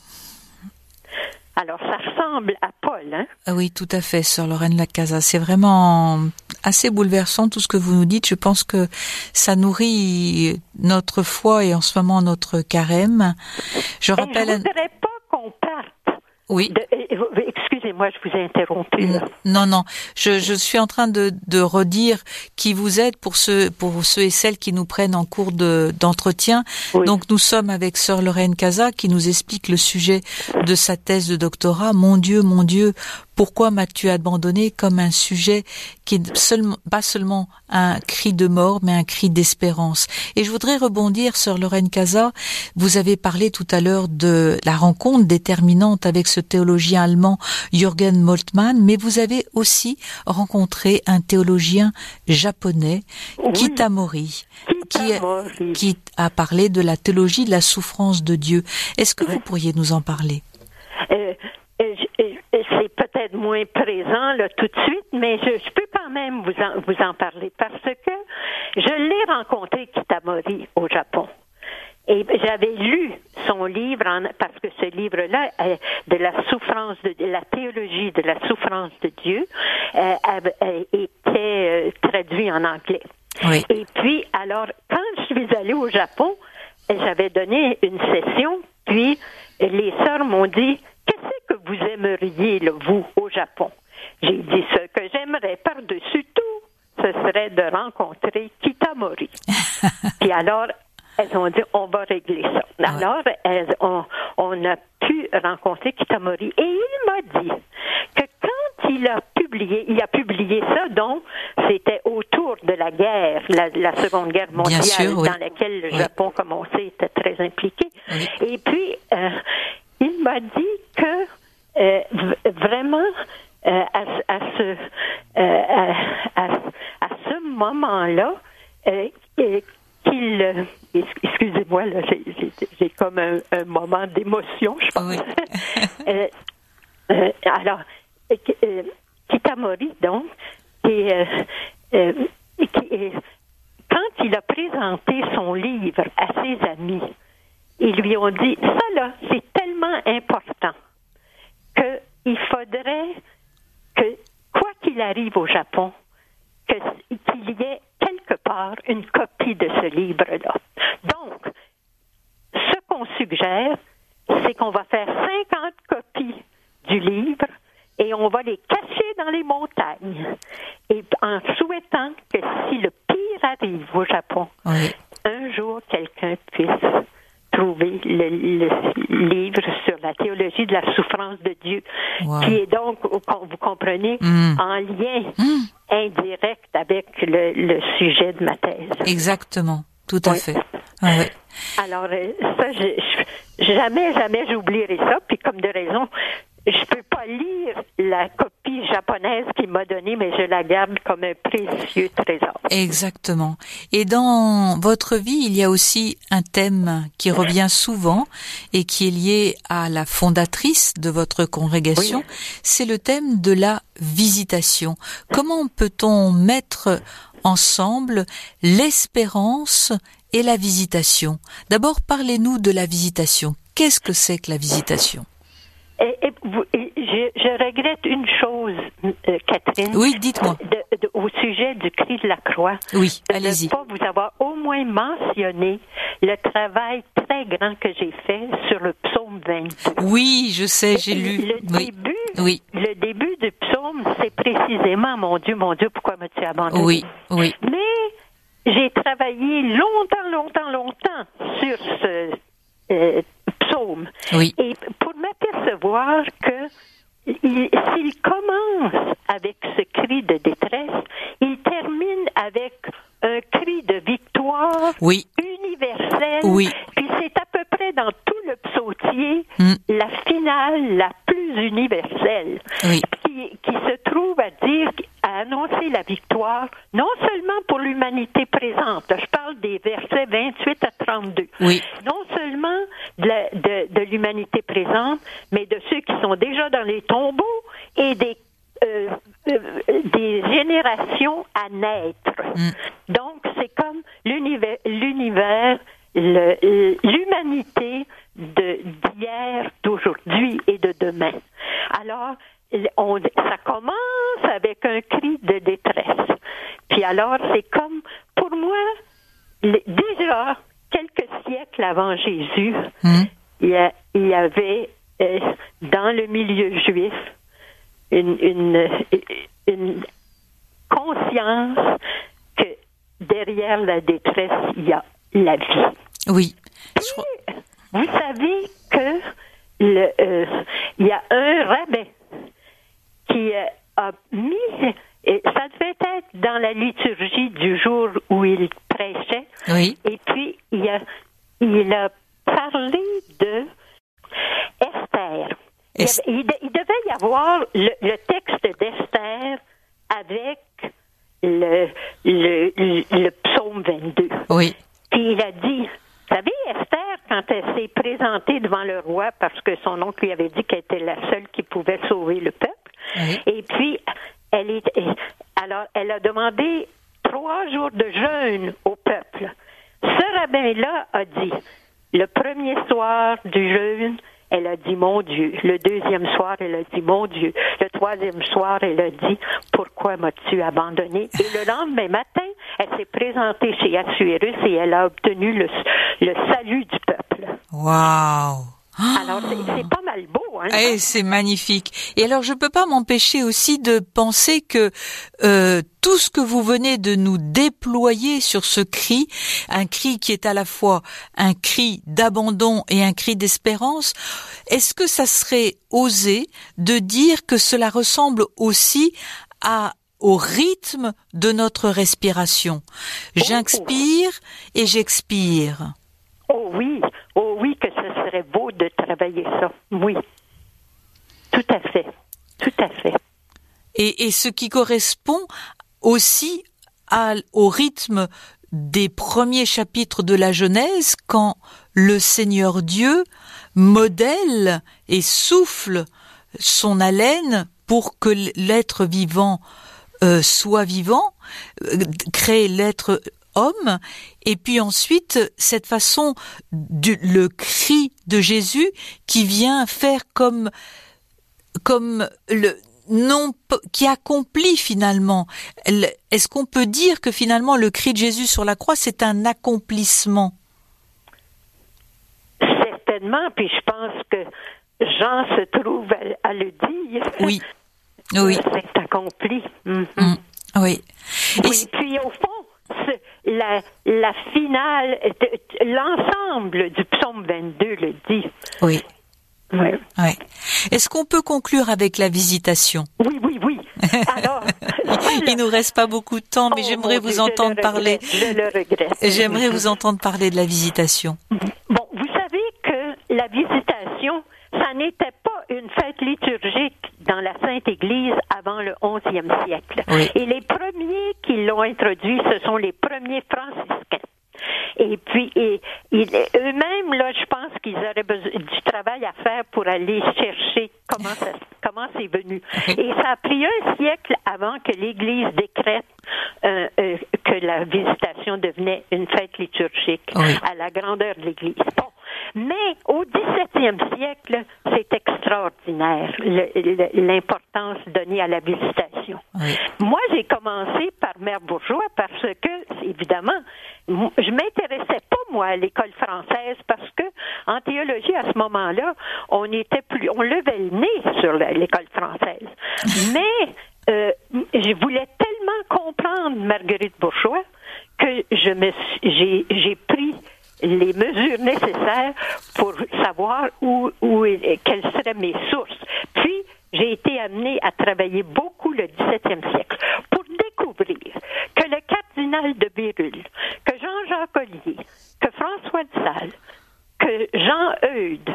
Speaker 3: Alors, ça ressemble à Paul, hein?
Speaker 2: Ah oui, tout à fait, sœur Lorraine Lacasa. C'est vraiment assez bouleversant tout ce que vous nous dites. Je pense que ça nourrit notre foi et en ce moment notre carême. Je rappelle.
Speaker 3: Et je voudrais pas qu'on parte.
Speaker 2: Oui.
Speaker 3: De, excusez-moi, je vous ai interrompu. Là.
Speaker 2: Non, non. Je, je suis en train de, de redire qui vous êtes pour ceux, pour ceux et celles qui nous prennent en cours de, d'entretien. Oui. Donc, nous sommes avec sœur Lorraine Casa qui nous explique le sujet de sa thèse de doctorat. Mon Dieu, mon Dieu, pourquoi m'as-tu abandonné, comme un sujet qui est seulement, pas seulement un cri de mort, mais un cri d'espérance. Et je voudrais rebondir, sœur Lorraine Casa. Vous avez parlé tout à l'heure de la rencontre déterminante avec ce théologien allemand Jürgen Moltmann, mais vous avez aussi rencontré un théologien japonais, oui. Kitamori,
Speaker 3: Kitamori.
Speaker 2: Qui, qui a parlé de la théologie de la souffrance de Dieu. Est-ce que oui. vous pourriez nous en parler?
Speaker 3: euh, euh, C'est peut-être moins présent là, tout de suite, mais je, je peux quand même vous en, vous en parler parce que je l'ai rencontré, Kitamori, au Japon. Et j'avais lu son livre, en, parce que ce livre-là, euh, de la souffrance, de, de la théologie de la souffrance de Dieu, euh, euh, était euh, traduit en anglais.
Speaker 2: Oui.
Speaker 3: Et puis, alors, quand je suis allée au Japon, j'avais donné une session, puis les sœurs m'ont dit, qu'est-ce que vous aimeriez, là, vous, au Japon? J'ai dit, ce que j'aimerais par-dessus tout, ce serait de rencontrer Kitamori. Puis alors, elles ont dit, on va régler ça. Ouais. Alors, elles, on, on a pu rencontrer Kitamori. Et il m'a dit que quand il a publié, il a publié ça, donc, c'était autour de la guerre, la, la Seconde Guerre mondiale,
Speaker 2: sûr, oui.
Speaker 3: dans laquelle le
Speaker 2: oui.
Speaker 3: Japon, comme on sait, était très impliqué.
Speaker 2: Oui.
Speaker 3: Et puis, euh, il m'a dit que, euh, v- vraiment, euh, à, à, ce, euh, à, à, à ce moment-là, euh, qu'il... Euh, excusez-moi, là, j'ai, j'ai, j'ai comme un, un moment d'émotion, je pense. Oui. euh, euh, alors, euh, Kitamori, donc, et, euh, euh, qui, quand il a présenté son livre à ses amis, ils lui ont dit, ça là, c'est tellement important qu'il faudrait que, quoi qu'il arrive au Japon, que, qu'il y ait quelque part une copie de ce livre-là. Donc, ce qu'on suggère, c'est qu'on va faire cinquante copies du livre et on va les cacher dans les montagnes. Et en souhaitant que si le pire arrive au Japon, oui. un jour quelqu'un puisse trouver le, le livre sur la théologie de la souffrance de Dieu, wow. qui est donc, vous comprenez, mm. en lien mm. indirect avec le, le sujet de ma thèse.
Speaker 2: Exactement, tout à oui. fait. Ah, oui.
Speaker 3: Alors, ça, je, je, jamais, jamais j'oublierai ça, puis comme de raison, je peux pas lire la copie japonaise qu'il m'a donnée, mais je la garde comme un précieux trésor.
Speaker 2: Exactement. Et dans votre vie, il y a aussi un thème qui revient souvent et qui est lié à la fondatrice de votre congrégation. Oui. C'est le thème de la visitation. Comment peut-on mettre ensemble l'espérance et la visitation? D'abord, parlez-nous de la visitation. Qu'est-ce que c'est que la visitation?
Speaker 3: Et, et, et je, je regrette une chose, euh, Catherine.
Speaker 2: Oui, dites-moi.
Speaker 3: De, de, au sujet du cri de la croix.
Speaker 2: Oui,
Speaker 3: de
Speaker 2: allez-y.
Speaker 3: Ne pas vous avoir au moins mentionné le travail très grand que j'ai fait sur le psaume vingt.
Speaker 2: Oui, je sais, j'ai lu.
Speaker 3: Le
Speaker 2: oui.
Speaker 3: début,
Speaker 2: oui.
Speaker 3: le début du psaume, c'est précisément, mon Dieu, mon Dieu, pourquoi m'as-tu abandonné?
Speaker 2: Oui, oui.
Speaker 3: Mais j'ai travaillé longtemps, longtemps, longtemps sur ce euh, psaume.
Speaker 2: Oui.
Speaker 3: Et pour m'apercevoir que il, s'il commence avec ce cri de détresse, il termine avec un cri de victoire
Speaker 2: oui.
Speaker 3: universelle.
Speaker 2: Oui.
Speaker 3: Puis c'est à peu près dans tout le psautier
Speaker 2: mm.
Speaker 3: la finale la plus universelle,
Speaker 2: oui.
Speaker 3: qui, qui se trouve à dire, à annoncer la victoire, non seulement pour l'humanité présente, je parle des versets vingt-huit à trente-deux,
Speaker 2: oui.
Speaker 3: non seulement de, la, de, de l'humanité présente, mais de ceux qui sont déjà dans les tombeaux et des Euh, euh, des générations à naître. Mm. Donc, c'est comme l'univers, l'univers le, l'humanité de, d'hier, d'aujourd'hui et de demain. Alors, on, ça commence avec un cri de détresse. Puis alors, c'est comme, pour moi, le, déjà, quelques siècles avant Jésus, mm. il, y a, il y avait, euh, dans le milieu juif, Une, une, une conscience que derrière la détresse, il y a la vie.
Speaker 2: Oui.
Speaker 3: Et vous savez que le, euh, il y a un rabbin qui euh, a mis, et ça devait être dans la liturgie du jour où il prêchait,
Speaker 2: oui.
Speaker 3: et puis il a, il a parlé de Esther. Il, avait, il, il devait y avoir le, le texte d'Esther avec le, le, le, le psaume vingt-deux.
Speaker 2: Oui.
Speaker 3: Puis il a dit, vous savez, Esther, quand elle s'est présentée devant le roi, parce que son oncle lui avait dit qu'elle était la seule qui pouvait sauver le peuple, oui. et puis elle est, alors elle a demandé trois jours de jeûne au peuple. Ce rabbin-là a dit, le premier soir du jeûne, elle a dit, mon Dieu. Le deuxième soir, elle a dit, mon Dieu. Le troisième soir, elle a dit, pourquoi m'as-tu abandonné? Et le lendemain matin, elle s'est présentée chez Assuérus et elle a obtenu le, le salut du peuple.
Speaker 2: Wow!
Speaker 3: Alors, c'est, c'est pas mal beau, hein?
Speaker 2: Eh, c'est magnifique. Et alors, je peux pas m'empêcher aussi de penser que euh, tout ce que vous venez de nous déployer sur ce cri, un cri qui est à la fois un cri d'abandon et un cri d'espérance, est-ce que ça serait osé de dire que cela ressemble aussi à au rythme de notre respiration? J'inspire et j'expire.
Speaker 3: Oh oui, oh oui, que ce serait beau de travailler ça. Oui, tout à fait, tout à fait.
Speaker 2: Et, et ce qui correspond aussi à, au rythme des premiers chapitres de la Genèse, quand le Seigneur Dieu modèle et souffle son haleine pour que l'être vivant euh, soit vivant. euh, créé l'être homme, et puis ensuite cette façon du le cri de Jésus qui vient faire comme comme le non qui accomplit finalement. Est-ce qu'on peut dire que finalement le cri de Jésus sur la croix c'est un accomplissement?
Speaker 3: Certainement, puis je pense que Jean se trouve à, à le dire.
Speaker 2: Oui, oui.
Speaker 3: C'est accompli. Mm-hmm.
Speaker 2: Mm. Oui.
Speaker 3: Oui. Et puis au fond, la, la finale, l'ensemble du psaume vingt-deux le dit.
Speaker 2: Oui.
Speaker 3: Oui.
Speaker 2: Oui. Est-ce qu'on peut conclure avec la visitation?
Speaker 3: Oui, oui, oui. Alors,
Speaker 2: il nous reste pas beaucoup de temps, mais oh, j'aimerais vous Dieu, entendre parler.
Speaker 3: Je le regrette.
Speaker 2: J'aimerais vous entendre parler de la visitation.
Speaker 3: Bon, vous savez que la visitation, ça n'était pas une fête liturgique dans la Sainte Église avant le onzième siècle.
Speaker 2: Oui.
Speaker 3: Et les premiers qui l'ont introduit, ce sont les premiers franciscains. Et puis, et, et, eux-mêmes, là, je pense qu'ils auraient besoin du travail à faire pour aller chercher comment ça, comment c'est venu. Et ça a pris un siècle avant que l'Église décrète euh, euh, que la visitation devenait une fête liturgique
Speaker 2: oui.
Speaker 3: à la grandeur de l'Église. Bon. Mais au dix-septième siècle, c'est extraordinaire, le, le, l'importance donnée à la visitation.
Speaker 2: Oui.
Speaker 3: Moi, j'ai commencé par Mère Bourgeois parce que, évidemment, je m'intéressais pas, moi, à l'école française parce que, en théologie, à ce moment-là, on était plus, on levait le nez sur l'école française. Mais, euh, je voulais tellement comprendre Marguerite Bourgeois que je me suis, j'ai, j'ai pris les mesures nécessaires pour savoir où, où quelles seraient mes sources. Puis, j'ai été amenée à travailler beaucoup le dix-septième siècle pour découvrir que le cardinal de Bérulle, que Jean-Jacques Ollier, que François de Sales, que Jean Eudes,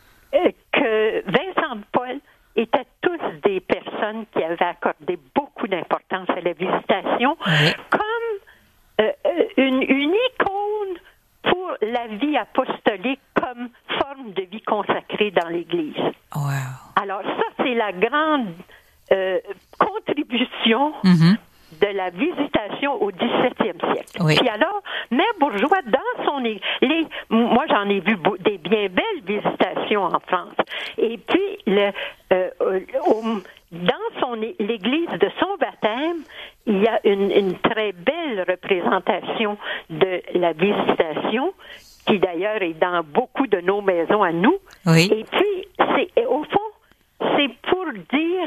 Speaker 3: que Vincent de Paul étaient tous des personnes qui avaient accordé beaucoup d'importance à la visitation
Speaker 2: oui.
Speaker 3: comme euh, une, une icône pour la vie apostolique comme forme de vie consacrée dans l'Église.
Speaker 2: Wow.
Speaker 3: Alors ça, c'est la grande euh, contribution
Speaker 2: mm-hmm.
Speaker 3: de la visitation au dix-septième siècle.
Speaker 2: Oui.
Speaker 3: Puis alors, Mère Bourgeois, dans son... Les, moi, j'en ai vu des bien belles visitations en France. Et puis, le, euh, au, dans son, l'église de son baptême, il y a une, une très belle représentation de la visitation, qui d'ailleurs est dans beaucoup de nos maisons à nous.
Speaker 2: Oui.
Speaker 3: Et puis, c'est, au fond, c'est pour dire,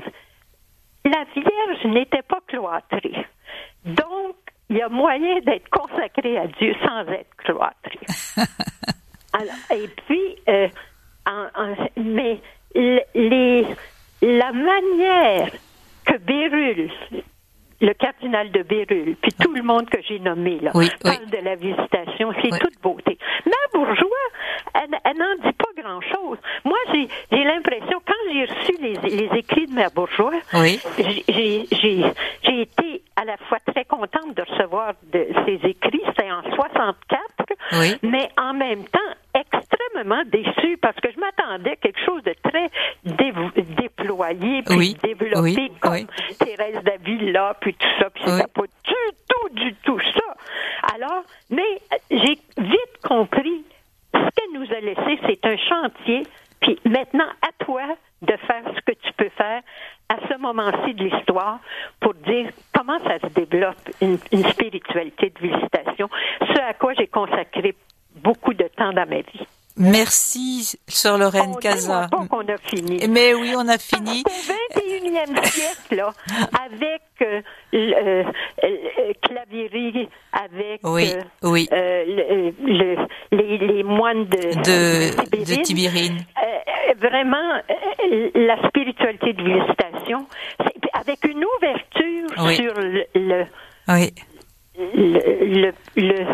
Speaker 3: la Vierge n'était pas cloîtrée. Donc, il y a moyen d'être consacré à Dieu sans être cloîtré. Alors, et puis, euh, en, en, mais les, la manière que Bérulle, le cardinal de Bérulle, puis tout le monde que j'ai nommé là,
Speaker 2: oui,
Speaker 3: parle
Speaker 2: oui.
Speaker 3: de la visitation, c'est
Speaker 2: oui.
Speaker 3: toute beauté. Mère Bourgeois, elle, elle n'en dit pas grand-chose. Moi, j'ai, j'ai l'impression, quand j'ai reçu les, les écrits de Mère Bourgeois,
Speaker 2: oui.
Speaker 3: j'ai, j'ai, j'ai, j'ai été à la fois très contente de recevoir de, ces écrits, c'était en soixante-quatre,
Speaker 2: oui.
Speaker 3: mais en même temps extrêmement déçue parce que je m'attendais à quelque chose de très dé- déployé, puis
Speaker 2: oui.
Speaker 3: développé,
Speaker 2: oui.
Speaker 3: comme
Speaker 2: oui.
Speaker 3: Thérèse d'Avila, puis tout ça, puis c'était
Speaker 2: oui.
Speaker 3: pas du tout, du tout ça. Alors, mais j'ai vite compris, ce qu'elle nous a laissé, c'est un chantier, puis maintenant, à toi de faire ce que tu peux faire à ce moment-ci de l'histoire pour dire comment ça se développe une, une spiritualité de visitation, ce à quoi j'ai consacré beaucoup de temps dans ma vie.
Speaker 2: Merci, Sœur Lorraine Cazat.
Speaker 3: On ne qu'on a fini.
Speaker 2: Mais oui, on a fini.
Speaker 3: Au vingt et unième siècle, là, avec euh, le, euh, Clavieri, avec
Speaker 2: oui,
Speaker 3: euh,
Speaker 2: oui.
Speaker 3: Euh, le, le, les, les moines de,
Speaker 2: de,
Speaker 3: de,
Speaker 2: de Tibérine.
Speaker 3: Euh, vraiment, euh, la spiritualité de visitation, c'est, avec une ouverture
Speaker 2: oui.
Speaker 3: sur le... le
Speaker 2: oui.
Speaker 3: Le, le, le,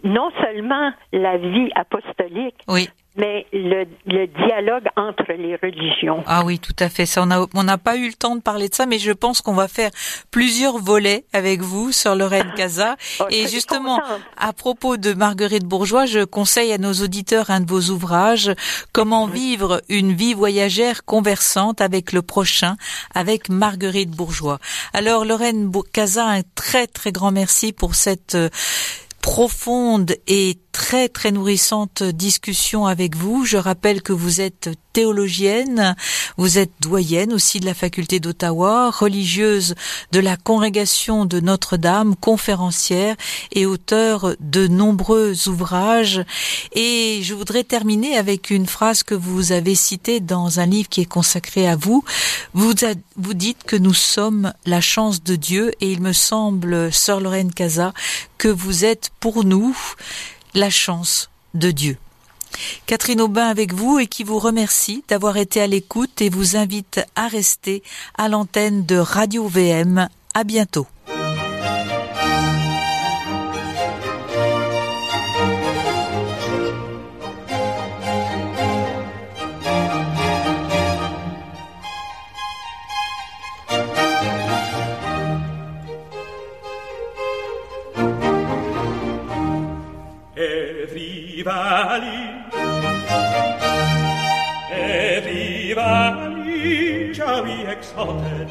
Speaker 3: non seulement la vie apostolique,
Speaker 2: oui.
Speaker 3: mais le, le dialogue entre les religions.
Speaker 2: Ah oui, tout à fait. Ça, on a, on n'a pas eu le temps de parler de ça, mais je pense qu'on va faire plusieurs volets avec vous, sœur Lorraine Caza.
Speaker 3: Oh,
Speaker 2: et justement,
Speaker 3: contente.
Speaker 2: à propos de Marguerite Bourgeois, je conseille à nos auditeurs un de vos ouvrages, Comment vivre une vie voyagère conversante avec le prochain, avec Marguerite Bourgeois. Alors, Lorraine Caza, un très très grand merci pour cette euh, profonde et très très nourrissante discussion avec vous. Je rappelle que vous êtes théologienne, vous êtes doyenne aussi de la faculté d'Ottawa, religieuse de la congrégation de Notre-Dame, conférencière et auteure de nombreux ouvrages. Et je voudrais terminer avec une phrase que vous avez citée dans un livre qui est consacré à vous. Vous, a, vous dites que nous sommes la chance de Dieu et il me semble, sœur Lorraine Caza, que vous êtes pour nous la chance de Dieu. Catherine Aubin avec vous et qui vous remercie d'avoir été à l'écoute et vous invite à rester à l'antenne de Radio V M. À bientôt.
Speaker 4: Valley, every valley shall be exalted,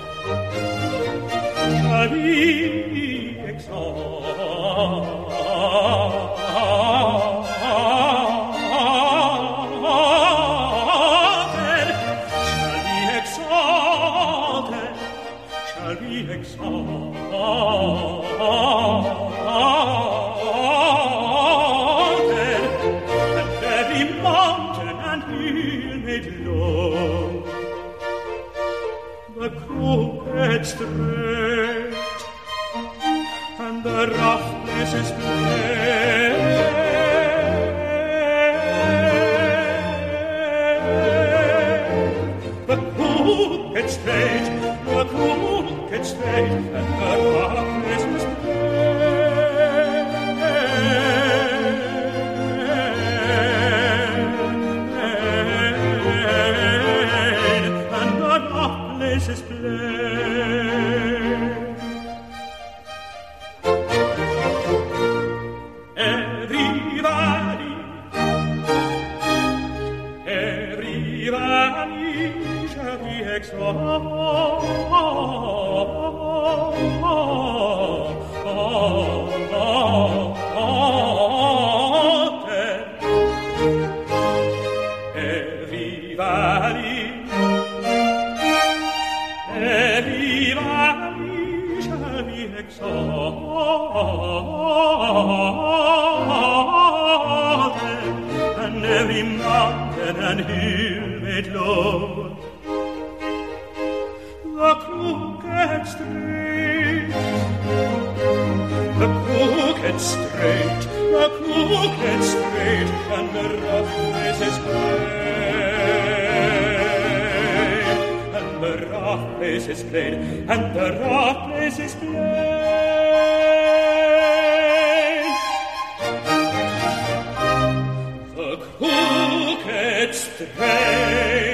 Speaker 4: shall be exalted, shall be exalted, shall be exalted. The crooked straight and the rough places plain. The crooked straight, the crooked straight and the rough places is plain. Every valley, every valley shall be exalted. Every valley, every valley shall be exalted, and every mountain and hill made low. The crooked straight, the crooked straight, the crooked straight, and the rough places plain. The rough place is plain, and the rough place is plain. The crooked straight